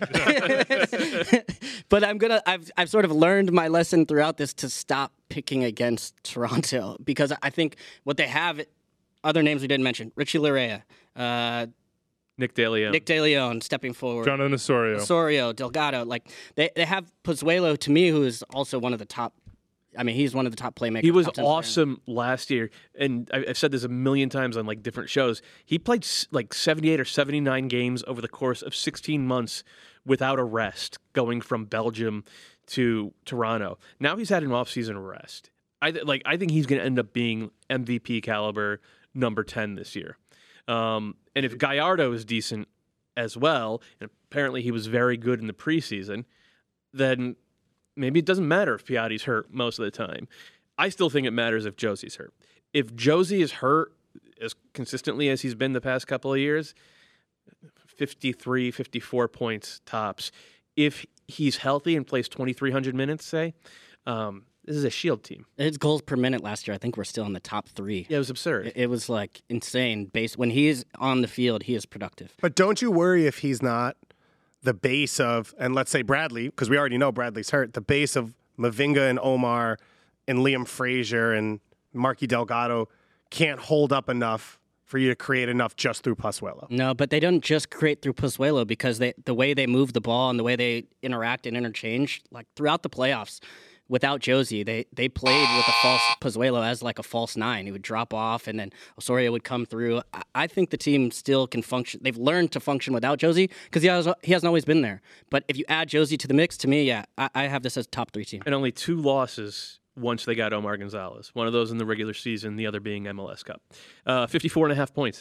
But I've sort of learned my lesson throughout this to stop picking against Toronto, because I think what they have, other names we didn't mention, Richie Larea, Nick DeLeon stepping forward, Jonathan Osorio, Delgado. Like they have Pozuelo, to me, who is also one of the top. I mean, he's one of the top playmakers. He was awesome last year, and I've said this a million times on like different shows. He played like 78 or 79 games over the course of 16 months without a rest, going from Belgium to Toronto. Now he's had an off-season rest. I think he's going to end up being MVP caliber number 10 this year. And if Gallardo is decent as well, and apparently he was very good in the preseason, then maybe it doesn't matter if Piatti's hurt most of the time. I still think it matters if Josie's hurt. If Josie is hurt as consistently as he's been the past couple of years, 53, 54 points tops. If he's healthy and plays 2,300 minutes, say, this is a Shield team. His goals per minute last year, I think we're still in the top 3. Yeah, it was absurd. It was like insane. When he is on the field, he is productive. But don't you worry if he's not the base of, and let's say Bradley, because we already know Bradley's hurt, the base of Mavinga and Omar and Liam Frazier and Marky Delgado can't hold up enough for you to create enough just through Pozuelo. No, but they don't just create through Pozuelo, because the way they move the ball and the way they interact and interchange, like throughout the playoffs, without Josie, they played with a false Pozuelo as like a false 9. He would drop off, and then Osorio would come through. I think the team still can function. They've learned to function without Josie because he hasn't always been there. But if you add Josie to the mix, to me, I have this as top 3 team. And only 2 losses once they got Omar Gonzalez. One of those in the regular season, the other being MLS Cup. 54.5 points.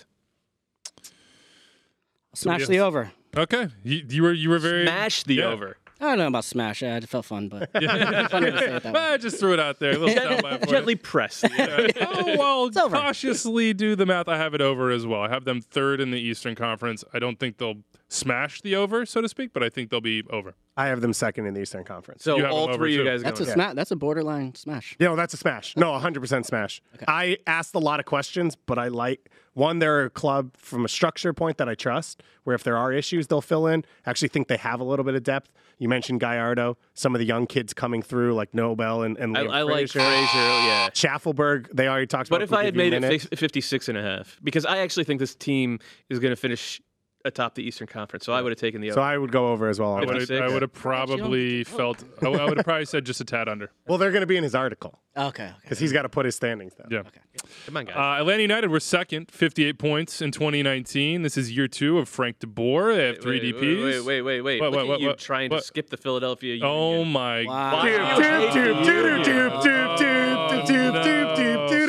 Smash the over. Okay, you were very smash the over. I don't know about smash. It felt fun, but it's funny to say it that way. I just threw it out there. A little soundbite for Gently you. press. Oh, well, cautiously do the math. I have it over as well. I have them 3rd in the Eastern Conference. I don't think they'll smash the over, so to speak, but I think they'll be over. I have them 2nd in the Eastern Conference. So all 3 of you guys that's going. That's a borderline smash. Yeah, that's a smash. No, 100% smash. Okay. I asked a lot of questions, but I like, one, they're a club from a structure point that I trust, where if there are issues, they'll fill in. I actually think they have a little bit of depth. You mentioned Gallardo, some of the young kids coming through, like Nobel and Liam I like Frazier, yeah. Schaffelberg, they already talked about. But if I had made it 56.5, because I actually think this team is going to finish atop the Eastern Conference, so I would have taken the over. So I would go over as well. I would have probably felt. I would have probably said just a tad under. Well, they're going to be in his article. Okay. Because he's got to put his standings down. Yeah. Okay. Come on, guys. Atlanta United were 2nd, 58 points in 2019. This is year 2 of Frank DeBoer. They have 3 DPs. Wait. Look at you trying to skip the Philadelphia Union. Oh my Wow. God.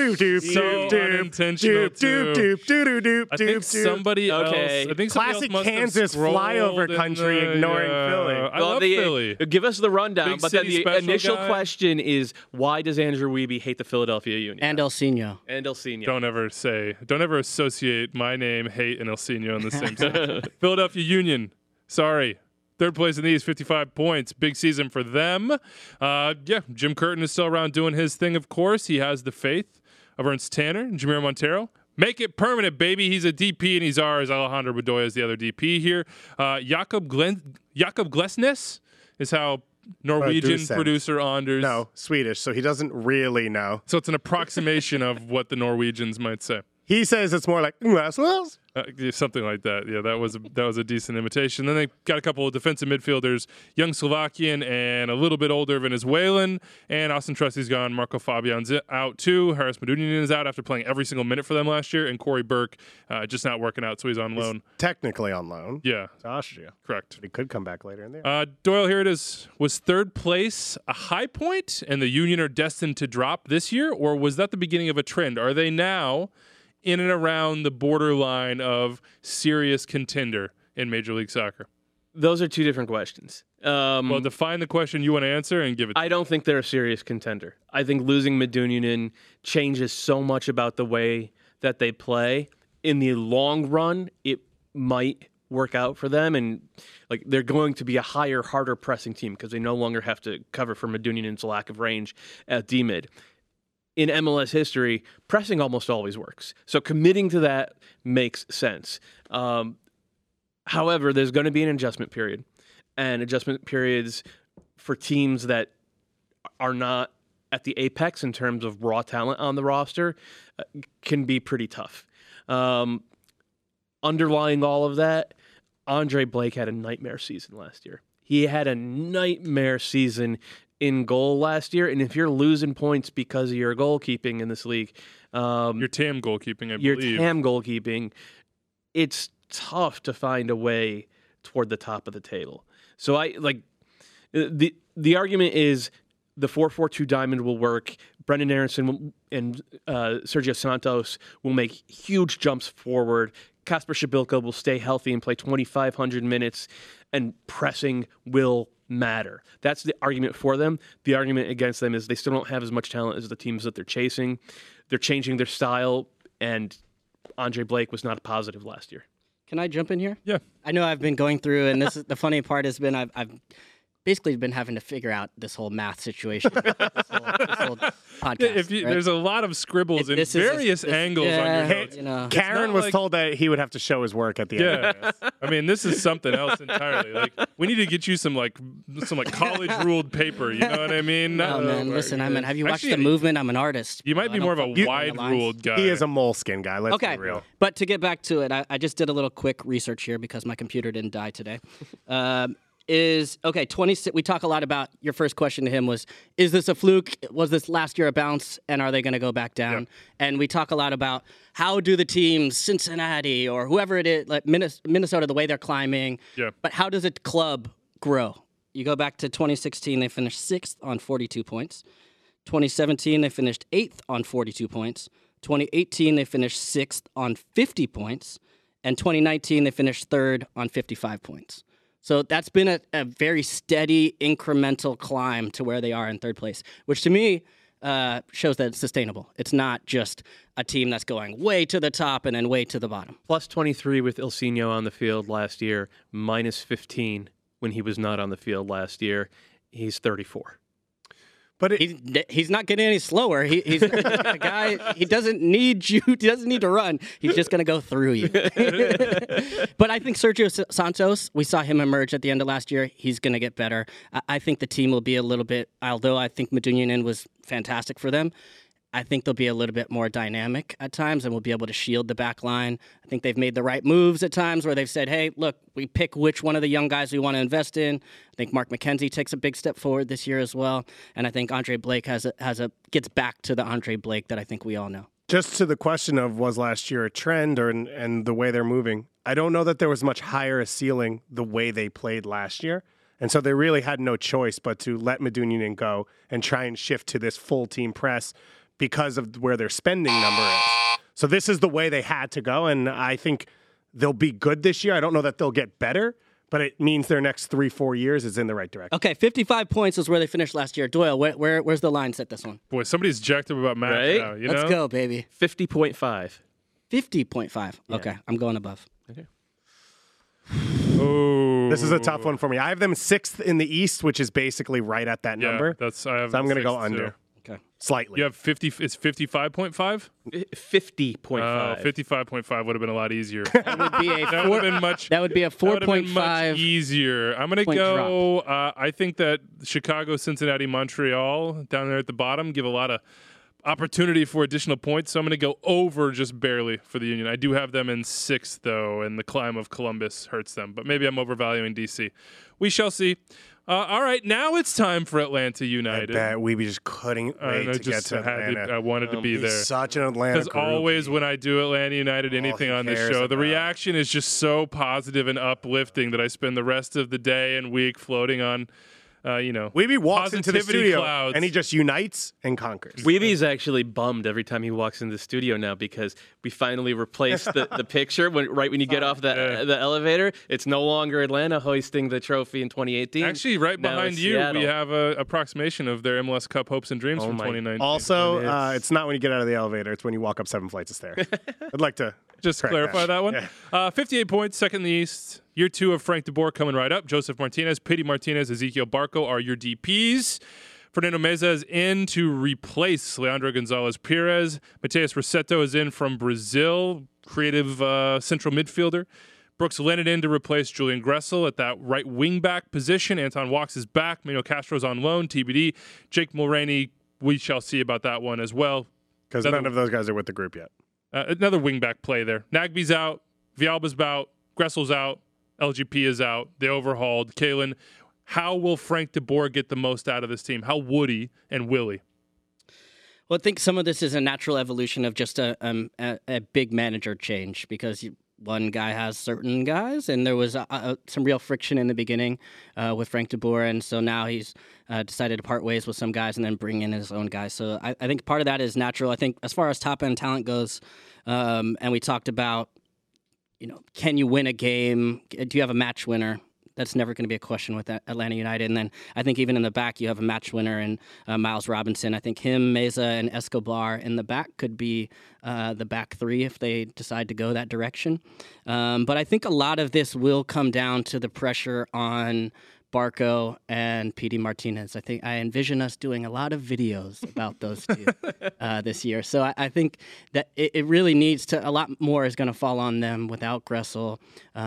unintentional, too. I think somebody else. Okay. I think somebody Classic else must have Kansas scrolled flyover in country ignoring Philly. I love Philly. Give us the rundown, Big but then city the special initial guy. question is, why does Andrew Wiebe hate the Philadelphia Union? And Elsinho. And El Seno. Don't ever associate my name, hate, and El Seno in the same sentence. Philadelphia Union. Sorry. Third place in the East, 55 points. Big season for them. Jim Curtin is still around doing his thing, of course. He has the faith of Ernst Tanner and Jameer Montero. Make it permanent, baby. He's a DP and he's ours. Alejandro Bedoya is the other DP here. Jakob Glesnes is how Norwegian producer Anders. No, Swedish, so he doesn't really know. So it's an approximation of what the Norwegians might say. He says it's more like Something like that. Yeah, that was a decent imitation. Then they got a couple of defensive midfielders, young Slovakian and a little bit older Venezuelan. And Austin Trusty's gone. Marco Fabian's out too. Harris Medunian is out after playing every single minute for them last year. And Corey Burke just not working out, so he's on loan. Technically on loan. Yeah, To Austria. correct. But he could come back later in the year. Doyle, here it is. Was third place a high point and the Union are destined to drop this year? Or was that the beginning of a trend? Are they now in and around the borderline of serious contender in Major League Soccer? Those are two different questions. Well, define the question you want to answer and give it to I don't think they're a serious contender. I think losing Medunjanin changes so much about the way that they play. In the long run, it might work out for them, and like they're going to be a higher, harder pressing team because they no longer have to cover for Medunjanin's lack of range at D-mid. In MLS history, pressing almost always works. So committing to that makes sense. However, there's going to be an adjustment period. And adjustment periods for teams that are not at the apex in terms of raw talent on the roster can be pretty tough. Underlying all of that, Andre Blake had a nightmare season last year. He had a nightmare season in goal last year, and if you're losing points because of your goalkeeping in this league, your TAM goalkeeping, I your believe. TAM goalkeeping, it's tough to find a way toward the top of the table. So I like the argument is the 4-4-2 diamond will work. Brendan Aronson and Sergio Santos will make huge jumps forward. Kasper Shabilko will stay healthy and play 2,500 minutes, and pressing will matter. That's the argument for them. The argument against them is they still don't have as much talent as the teams that they're chasing. They're changing their style, and Andre Blake was not a positive last year. Can I jump in here? Yeah. I know I've been going through, and this is the funny part has been I've basically been having to figure out this whole math situation. this whole podcast. Right? There's a lot of scribbles in this various angles on your notes. You know. Karen was told that he would have to show his work at the end. Yeah, I mean, this is something else entirely. Like, we need to get you some college ruled paper. You know what I mean? Oh man, listen, have you watched Actually, The Movement? I'm an artist. You might be more of a wide ruled guy. He is a moleskin guy. Let's Okay, be real. but to get back to it, I just did a little quick research here because my computer didn't die today. 26. We talk a lot about your first question to him was, is this a fluke? Was this last year a bounce? And are they going to go back down? Yep. And we talk a lot about how do the teams, Cincinnati or whoever it is, like Minnesota, the way they're climbing. Yeah. But how does a club grow? You go back to 2016, they finished 6th on 42 points. 2017, they finished 8th on 42 points. 2018, they finished 6th on 50 points. And 2019, they finished 3rd on 55 points. So that's been a very steady, incremental climb to where they are in 3rd place, which to me shows that it's sustainable. It's not just a team that's going way to the top and then way to the bottom. Plus 23 with El Seno on the field last year, minus 15 when he was not on the field last year. He's 34. But he's not getting any slower. He's a guy. He doesn't need you. He doesn't need to run. He's just going to go through you. But I think Sergio Santos, we saw him emerge at the end of last year. He's going to get better. I think the team will be a little bit, although I think Medunjanin was fantastic for them, I think they'll be a little bit more dynamic at times and we'll be able to shield the back line. I think they've made the right moves at times where they've said, hey, look, we pick which one of the young guys we want to invest in. I think Mark McKenzie takes a big step forward this year as well. And I think Andre Blake gets back to the Andre Blake that I think we all know. Just to the question of was last year a trend and the way they're moving, I don't know that there was much higher a ceiling the way they played last year. And so they really had no choice but to let Medunjanin go and try and shift to this full team press. because of where their spending number is. So this is the way they had to go, and I think they'll be good this year. I don't know that they'll get better, but it means their next 3-4 years is in the right direction. Okay, 55 points is where they finished last year. Doyle, where's the line set this one? Boy, somebody's jacked up about math Right? now. Let's go, baby. 50.5. 50.5. Okay, I'm going above. Okay. Oh, This is a tough one for me. I have them 6th in the East, which is basically right at that yeah, number. I have So I'm going to go 6 under. too. Okay. Slightly. You have 50. It's 55.5. 50.5. 55.5 would have been a lot easier. That would be a That would have been much. That would be a That would have been much 4.5. easier. I'm going to point go. I think that Chicago, Cincinnati, Montreal down there at the bottom give a lot of opportunity for additional points. So I'm going to go over just barely for the Union. I do have them in 6th, though, and the climb of Columbus hurts them. But maybe I'm overvaluing DC. We shall see. All right, now it's time for Atlanta United. That we just couldn't wait to get to Atlanta. I wanted to be He's there. such an Atlanta Because always when I do Atlanta United, anything he on this cares show, the about. reaction is just so positive and uplifting that I spend the rest of the day and week floating on, Weeby walks into the positivity studio clouds. and he just unites and conquers. Weeby's actually bummed every time he walks in the studio now because we finally replaced the picture right when you get off the elevator. It's no longer Atlanta hoisting the trophy in 2018. Actually, right Now behind it's you, Seattle. we have an approximation of their MLS Cup hopes and dreams from my- 2019. Also, it's not when you get out of the elevator. It's when you walk up 7 flights of stairs. I'd like to Just correct clarify that one. Yeah. 58 points, second in the East. Year 2 of Frank DeBoer coming right up. Joseph Martinez, Pity Martinez, Ezekiel Barco are your DPs. Fernando Meza is in to replace Leandro Gonzalez Perez. Mateus Rossetto is in from Brazil, creative central midfielder. Brooks Lennon in to replace Julian Gressel at that right wing back position. Anton Walks is back. Mino Castro's on loan, TBD. Jake Mulroney, we shall see about that one as well. Because none of those guys are with the group yet. Another wingback play there. Nagby's out. Vialba's out. Gressel's out. LGP is out. They overhauled. Kalen, how will Frank DeBoer get the most out of this team? How would he and will he? Well, I think some of this is a natural evolution of just a big manager change because one guy has certain guys, and there was some real friction in the beginning with Frank DeBoer, and so now he's decided to part ways with some guys and then bring in his own guys. So I think part of that is natural. I think as far as top-end talent goes, and we talked about, can you win a game? Do you have a match winner? That's never going to be a question with Atlanta United. And then I think even in the back, you have a match winner in Miles Robinson. I think him, Meza, and Escobar in the back could be the back three if they decide to go that direction. But I think a lot of this will come down to the pressure on Barco and Pity Martinez. I think I envision us doing a lot of videos about those two this year. So I think that it really needs to, a lot more is going to fall on them without Gressel.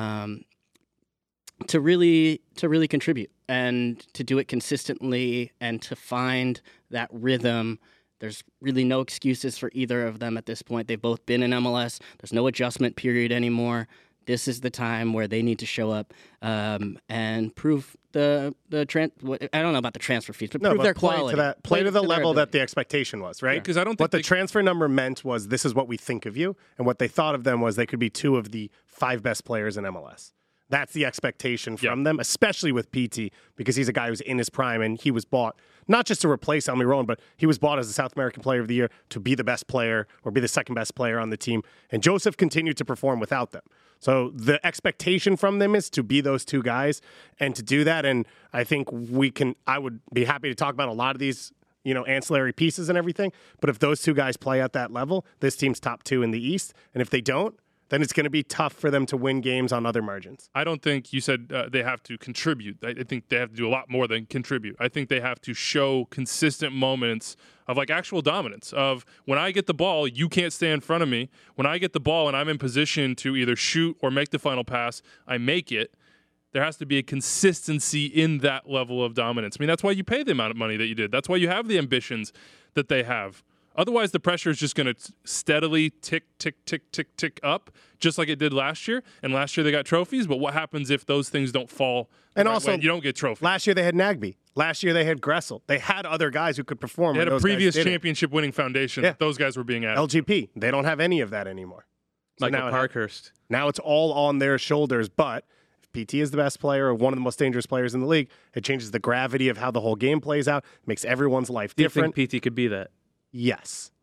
To really contribute and to do it consistently and to find that rhythm. There's really no excuses for either of them at this point. They've both been in MLS. There's no adjustment period anymore. This is the time where they need to show up and prove I don't know about the transfer fees, but prove their quality. Play to the level that the expectation was, right? Because I don't think what the transfer number meant was this is what we think of you, and what they thought of them was they could be two of the 5 best players in MLS. That's the expectation from them, especially with PT, because he's a guy who's in his prime, and he was bought not just to replace Almiron, but he was bought as the South American Player of the Year to be the best player or be the second best player on the team. And Joseph continued to perform without them. So the expectation from them is to be those two guys and to do that. And I think I would be happy to talk about a lot of these, ancillary pieces and everything. But if those two guys play at that level, this team's top 2 in the East. And if they don't, then it's going to be tough for them to win games on other margins. I don't think you said they have to contribute. I think they have to do a lot more than contribute. I think they have to show consistent moments of actual dominance of when I get the ball, you can't stay in front of me. When I get the ball and I'm in position to either shoot or make the final pass, I make it. There has to be a consistency in that level of dominance. I mean, that's why you pay the amount of money that you did. That's why you have the ambitions that they have. Otherwise, the pressure is just going to steadily tick up, just like it did last year. And last year they got trophies. But what happens if those things don't fall? And also, you don't get trophies. Last year they had Nagby. Last year they had Gressel. They had other guys who could perform. They had a previous championship-winning foundation. Yeah. Those guys were being added. LGP. They don't have any of that anymore. So Michael Parkhurst. Now it's all on their shoulders. But if PT is the best player or one of the most dangerous players in the league, it changes the gravity of how the whole game plays out. It makes everyone's life different. Do you think PT could be that? Yes.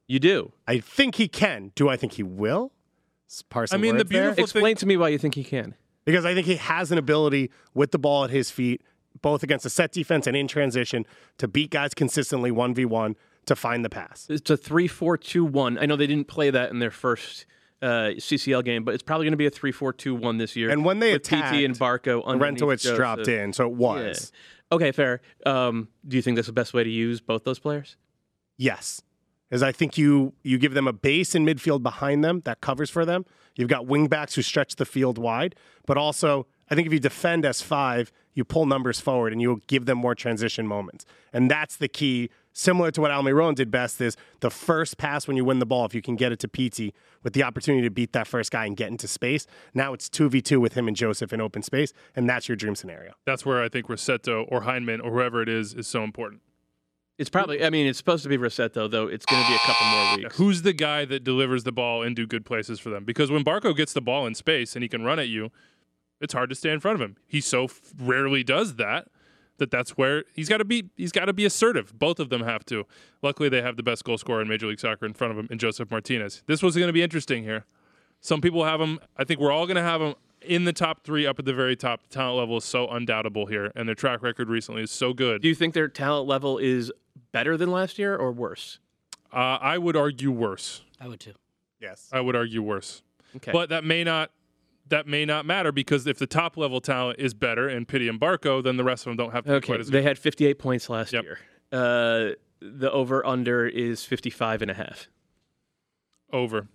You do. I think he can. Do I think he will? I mean, the beautiful Explain to me why you think he can. Because I think he has an ability with the ball at his feet, both against a set defense and in transition, to beat guys consistently 1v1 to find the pass. It's a 3-4-2-1. I know they didn't play that in their first CCL game, but it's probably going to be a 3-4-2-1 this year. And when they with attacked, PT and Barco, Rentowicz dropped in, so it was. Yeah. Okay, fair. Do you think that's the best way to use both those players? Yes. Is I think you give them a base in midfield behind them that covers for them. You've got wingbacks who stretch the field wide, but also I think if you defend S5, you pull numbers forward and you'll give them more transition moments. And that's the key. Similar to what Almiron did best is the first pass when you win the ball, if you can get it to PT with the opportunity to beat that first guy and get into space. Now it's 2v2 with him and Joseph in open space, and that's your dream scenario. That's where I think Rossetto or Heinemann or whoever it is so important. It's probably, I mean, it's supposed to be Rossetto, though. It's going to be a couple more weeks. Who's the guy that delivers the ball into good places for them? Because when Barco gets the ball in space and he can run at you, it's hard to stay in front of him. He so rarely does that's where he's got to be assertive. Both of them have to. Luckily, they have the best goal scorer in Major League Soccer in front of him, in Joseph Martinez. This was going to be interesting here. Some people have him. I think we're all going to have him in the top 3, up at the very top. The talent level is so undoubtable here, and their track record recently is so good. Do you think their talent level is better than last year or worse? I would argue worse. I would too. Yes. I would argue worse. Okay. But that may not matter, because if the top level talent is better in Pity and Barco, then the rest of them don't have to be quite as good. They had 58 points last year. The over-under is 55.5. Over.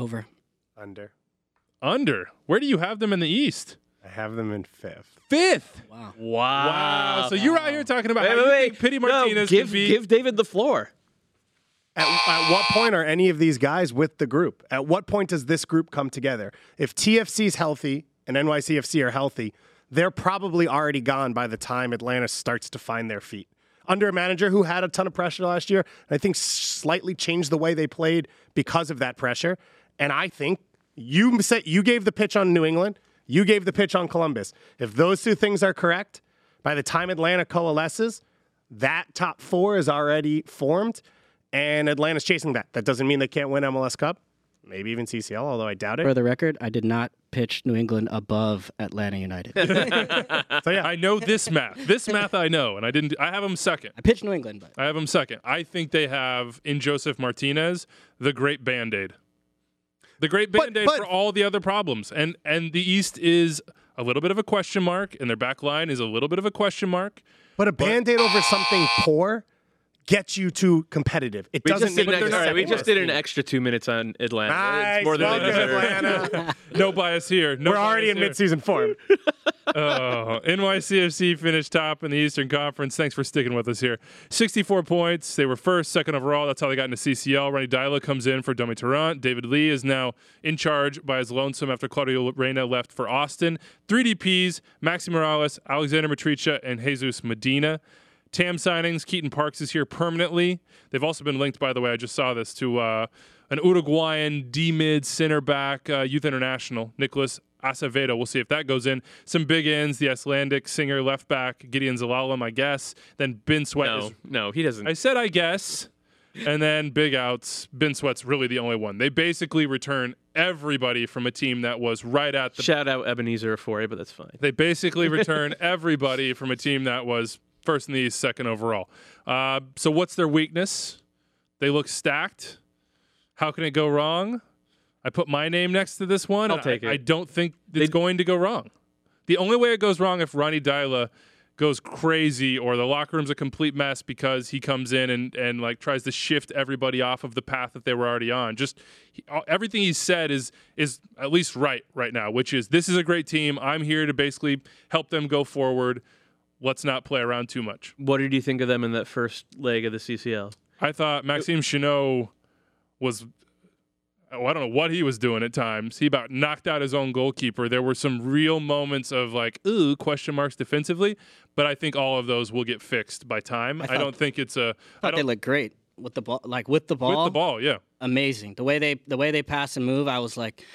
Under. Where do you have them in the East? I have them in 5th. 5th. Wow. So you're out here talking about how you think Pity Martinez no, could be... give David the floor. At what point are any of these guys with the group? At what point does this group come together? If TFC's healthy and NYCFC are healthy, they're probably already gone by the time Atlanta starts to find their feet. Under a manager who had a ton of pressure last year, and I think slightly changed the way they played because of that pressure. And I think you gave the pitch on New England, you gave the pitch on Columbus. If those two things are correct, by the time Atlanta coalesces, that top 4 is already formed. And Atlanta's chasing that. That doesn't mean they can't win MLS Cup, maybe even CCL, although I doubt it. For the record, I did not pitch New England above Atlanta United. So yeah, I know this math. This math I know, and I have them second. I pitched New England, but I have them second. I think they have, in Joseph Martinez, the great Band-Aid. The great Band-Aid for all the other problems. And the East is a little bit of a question mark, and their back line is a little bit of a question mark. But a Band-Aid over something poor gets you to competitive. It doesn't make we just did an extra 2 minutes on Atlanta. Nice. It's more than they deserve. Atlanta. No bias here. We're already in midseason form. NYCFC finished top in the Eastern Conference. Thanks for sticking with us here. 64 points. They were first, second overall. That's how they got into CCL. Ronny Deila comes in for Domi Tarrant. David Lee is now in charge by his lonesome after Claudio Reyna left for Austin. 3 DPs, Maxi Morales, Alexander Matricia, and Jesus Medina. TAM signings, Keaton Parks is here permanently. They've also been linked, by the way, I just saw this, to an Uruguayan D-mid center back youth international, Nicholas Acevedo. We'll see if that goes in. Some big ends, the Icelandic singer left back, Gideon Zalalem, I guess. Then Ben Sweat. No, he doesn't. I said I guess. And then big outs. Ben Sweat's really the only one. They basically return everybody from a team that was right at the... Shout out Ebenezer Afori, but that's fine. They basically return everybody from a team that was... first in the East, second overall. So what's their weakness? They look stacked. How can it go wrong? I put my name next to this one. I'll take it. I don't think it's going to go wrong. The only way it goes wrong if Ronny Deila goes crazy or the locker room's a complete mess because he comes in and like tries to shift everybody off of the path that they were already on. Everything he said is at least right now, which is this is a great team. I'm here to basically help them go forward. Let's not play around too much. What did you think of them in that first leg of the CCL? I thought Maxime Chenot was, I don't know what he was doing at times. He about knocked out his own goalkeeper. There were some real moments of like, ooh, question marks defensively, but I think all of those will get fixed by time. I don't think it's a... I thought they looked great with the ball. Like with the ball. With the ball, yeah. Amazing. The way they pass and move, I was like...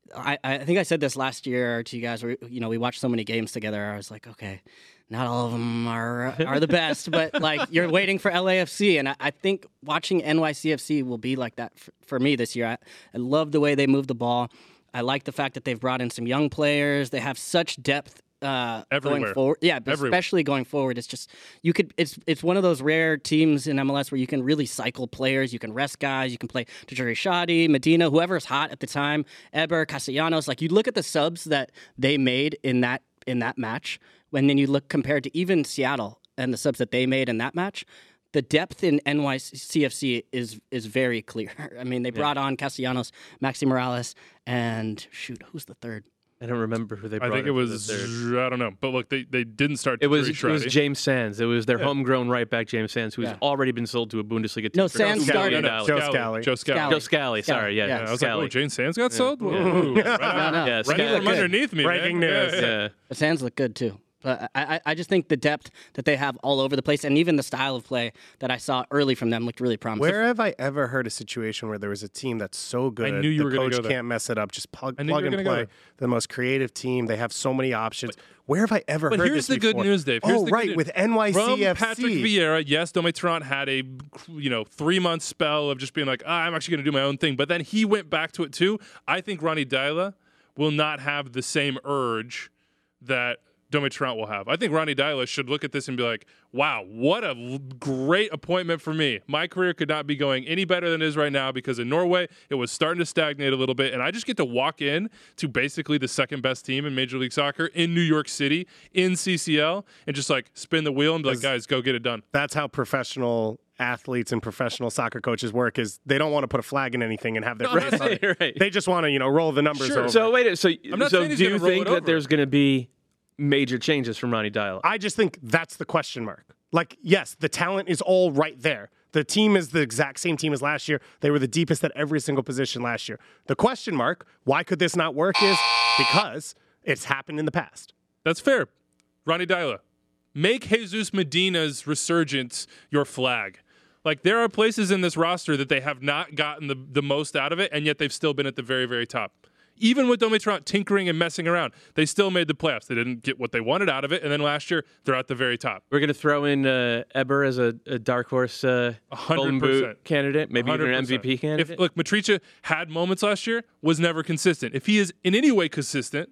I think I said this last year to you guys. We watched so many games together. I was like, okay, not all of them are the best, but like you're waiting for LAFC, and I think watching NYCFC will be like that for me this year. I love the way they move the ball. I like the fact that they've brought in some young players. They have such depth going forward. Yeah, but especially going forward. It's just it's one of those rare teams in MLS where you can really cycle players. You can rest guys. You can play Tajiri Shadi, Medina, whoever's hot at the time, Eber, Castellanos. Like you look at the subs that they made in that match, and then you look compared to even Seattle and the subs that they made in that match. The depth in NYCFC is very clear. I mean, they brought on Castellanos, Maxi Morales, and who's the third? I don't remember who they brought. I think it was, I don't know. But look, they didn't start. It was James Sands. It was their homegrown right back, James Sands, who's already been sold to a Bundesliga team. No, Sands started. Joe Scally. Sorry, yeah. I was like, oh, James Sands got sold? No. Right from underneath me, Breaking news. Yeah. But Sands look good, too. But I just think the depth that they have all over the place, and even the style of play that I saw early from them looked really promising. Where have I ever heard a situation where there was a team that's so good, I knew you the were gonna coach go there. can't mess it up, just plug and go play, there. the most creative team, they have so many options. Where have I ever heard here's this the good before? news, Dave. Here's the good news. With NYCFC. From Patrick Vieira, yes, Domitron had a 3-month spell of just being like, I'm actually going to do my own thing. But then he went back to it too. I think Ronny Deila will not have the same urge that Domitron will have. I think Ronny Deila should look at this and be like, wow, what a great appointment for me. My career could not be going any better than it is right now because in Norway, it was starting to stagnate a little bit. And I just get to walk in to basically the second best team in Major League Soccer in New York City, in CCL, and just like spin the wheel and be like, guys, go get it done. That's how professional athletes and professional soccer coaches work, is they don't want to put a flag in anything and have their face on it. Right. They just want to, roll the numbers over. So wait, so I'm not saying he's do gonna you roll think it that over. there's going to be major changes from Ronny Deila? I just think that's the question mark. Like, yes, the talent is all right there. The team is the exact same team as last year. They were the deepest at every single position last year. The question mark, why could this not work, is because it's happened in the past. That's fair. Ronny Deila, make Jesus Medina's resurgence your flag. Like, there are places in this roster that they have not gotten the most out of it, and yet they've still been at the very, very top. Even with Domitron tinkering and messing around, they still made the playoffs. They didn't get what they wanted out of it, and then last year, they're at the very top. We're going to throw in Eber as a dark horse Golden Boot candidate, maybe even an 100%. MVP candidate. Look, Matricia had moments last year, was never consistent. If he is in any way consistent,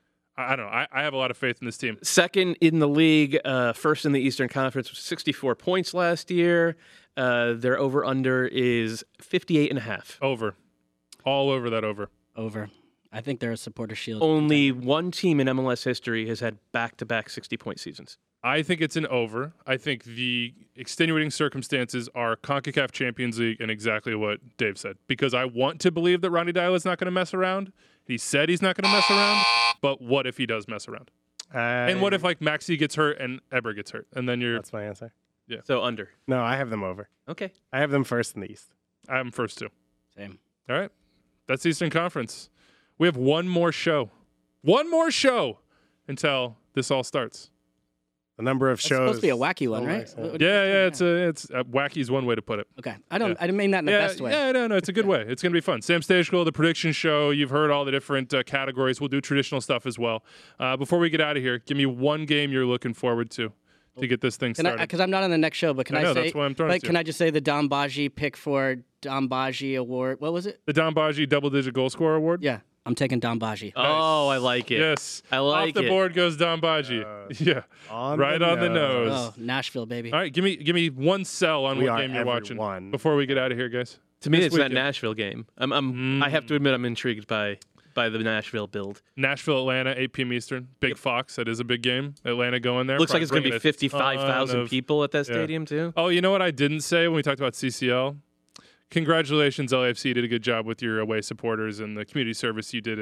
I don't know. I have a lot of faith in this team. Second in the league, first in the Eastern Conference with 64 points last year. Their over-under is 58.5. Over. All over that over. Over. I think they're a supporter shield. Only one team in MLS history has had back-to-back 60-point seasons. I think it's an over. I think the extenuating circumstances are CONCACAF Champions League and exactly what Dave said. Because I want to believe that Ronny Deila is not going to mess around. He said he's not going to mess around. But what if he does mess around? And what if like Maxi gets hurt and Eber gets hurt? And then That's my answer. Yeah. So under. No, I have them over. Okay. I have them first in the East. I'm first too. Same. All right. That's Eastern Conference. We have one more show. One more show until this all starts. The number of It's shows. supposed to be a wacky one, right? Yeah. It's wacky is one way to put it. Okay. I didn't mean that in the best way. Yeah, no, it's a good way. It's going to be fun. Sam Stagel, the prediction show. You've heard all the different categories. We'll do traditional stuff as well. Before we get out of here, give me one game you're looking forward to get this thing started. Because I'm not on the next show, but can I say? That's why I'm throwing it to Can you. I just say the Don Baji pick for Don Baji Award? What was it? The Don Baji double-digit goal scorer award? Yeah, I'm taking Don Baji. Oh, I like it. Yes. I like Off the it. board goes Don Baji. Yeah. Right on the nose. Oh, Nashville, baby. All right, give me one sell on We what are game you're watching everyone. before we get out of here, guys. To me, This it's that weekend. Nashville game. I have to admit, I'm intrigued by the Nashville build. Nashville, Atlanta, 8 p.m. Eastern. Big Fox. That is a big game. Atlanta going there. Looks like it's going to Probably be bringing a ton 55,000 of- people at that stadium, too. Oh, you know what I didn't say when we talked about CCL? Congratulations, LAFC. You did a good job with your away supporters and the community service you did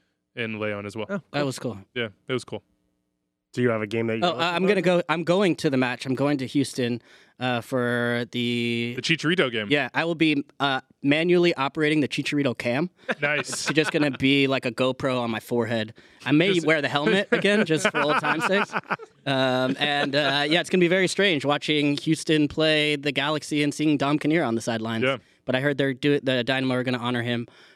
in Leon as well. Oh, That was cool. Yeah, it was cool. Do you have a game that you I'm going to the match. I'm going to Houston for the Chicharito game. Yeah, I will be manually operating the Chicharito cam. Nice. It's just going to be like a GoPro on my forehead. I may wear the helmet again, just for old time's sake. It's going to be very strange watching Houston play the Galaxy and seeing Dom Kinnear on the sidelines. Yeah. But I heard the Dynamo are going to honor him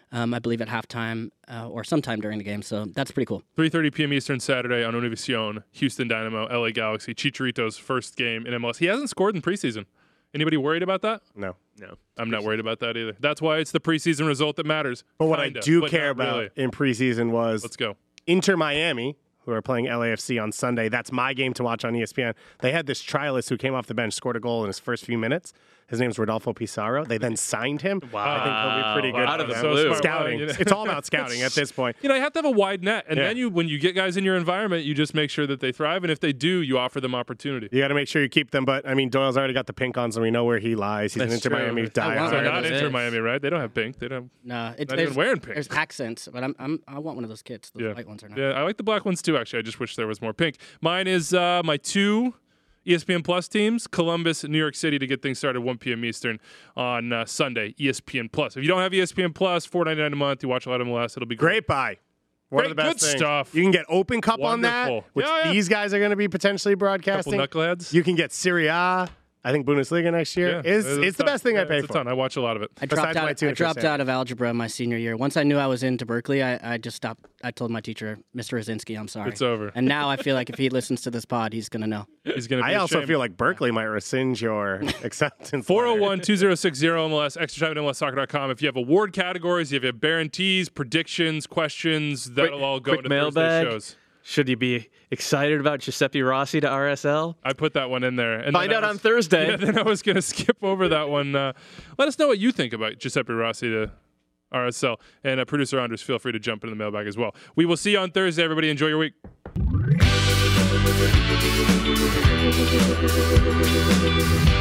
I believe at halftime or sometime during the game. So that's pretty cool. 3:30 p.m. Eastern Saturday on Univision. Houston Dynamo, LA Galaxy. Chicharito's first game in MLS. He hasn't scored in preseason. Anybody worried about that? No. I'm not worried about that either. That's why it's the preseason result that matters. But what Kinda, I do but care not about really. in preseason was Let's go. Inter Miami, who are playing LAFC on Sunday. That's my game to watch on ESPN. They had this trialist who came off the bench, scored a goal in his first few minutes. His name's Rodolfo Pizarro. They then signed him. Wow. I think he'll be pretty good. Out of the for blue. them. So smart. Scouting. Wow, you know. It's all about scouting at this point. You have to have a wide net, and Yeah. then when you get guys in your environment, you just make sure that they thrive, and if they do, you offer them opportunity. You got to make sure you keep them. But, I mean, Doyle's already got the pink on, so we know where he lies. He's That's an Inter true. Miami want So diehard. one of not those Inter kids. Miami, right? They don't have pink. They don't. No, it's Not even wearing pink. There's accents, but I want one of those kits. Those white ones are not. Yeah, I like the black ones too. Actually, I just wish there was more pink. Mine is my 2 ESPN Plus teams: Columbus, New York City, to get things started 1 p.m. Eastern on Sunday. ESPN Plus. If you don't have ESPN Plus, $4.99 a month. You watch a lot of MLS. It'll be Great buy. One of the Great, best good things. stuff. You can get Open Cup on that, Wonderful. which Yeah. these guys are going to be potentially Couple broadcasting. knuckleheads. You can get Serie A. I think Bundesliga next year. It's the best thing I pay it's for. a ton. I watch a lot of it. I dropped Besides my out. two I dropped interests, out of algebra my senior year. Once I knew I was into Berkeley, I just stopped. I told my teacher, Mr. Rosinski, I'm sorry. It's over. And now I feel like if he listens to this pod, he's gonna know. He's gonna. Be I also ashamed. feel like Berkeley might rescind your acceptance. 401-2060-MLS, extratime@MLSsoccer.com. If you have award categories, if you have guarantees, predictions, questions, that'll all go quick into Thursday mailbag. shows. Should you be excited about Giuseppe Rossi to RSL? I put that one in there. And Find then out I on was- Thursday. Yeah, then I was going to skip over that one. Let us know what you think about Giuseppe Rossi to RSL. And producer Andres, feel free to jump into the mailbag as well. We will see you on Thursday, everybody. Enjoy your week.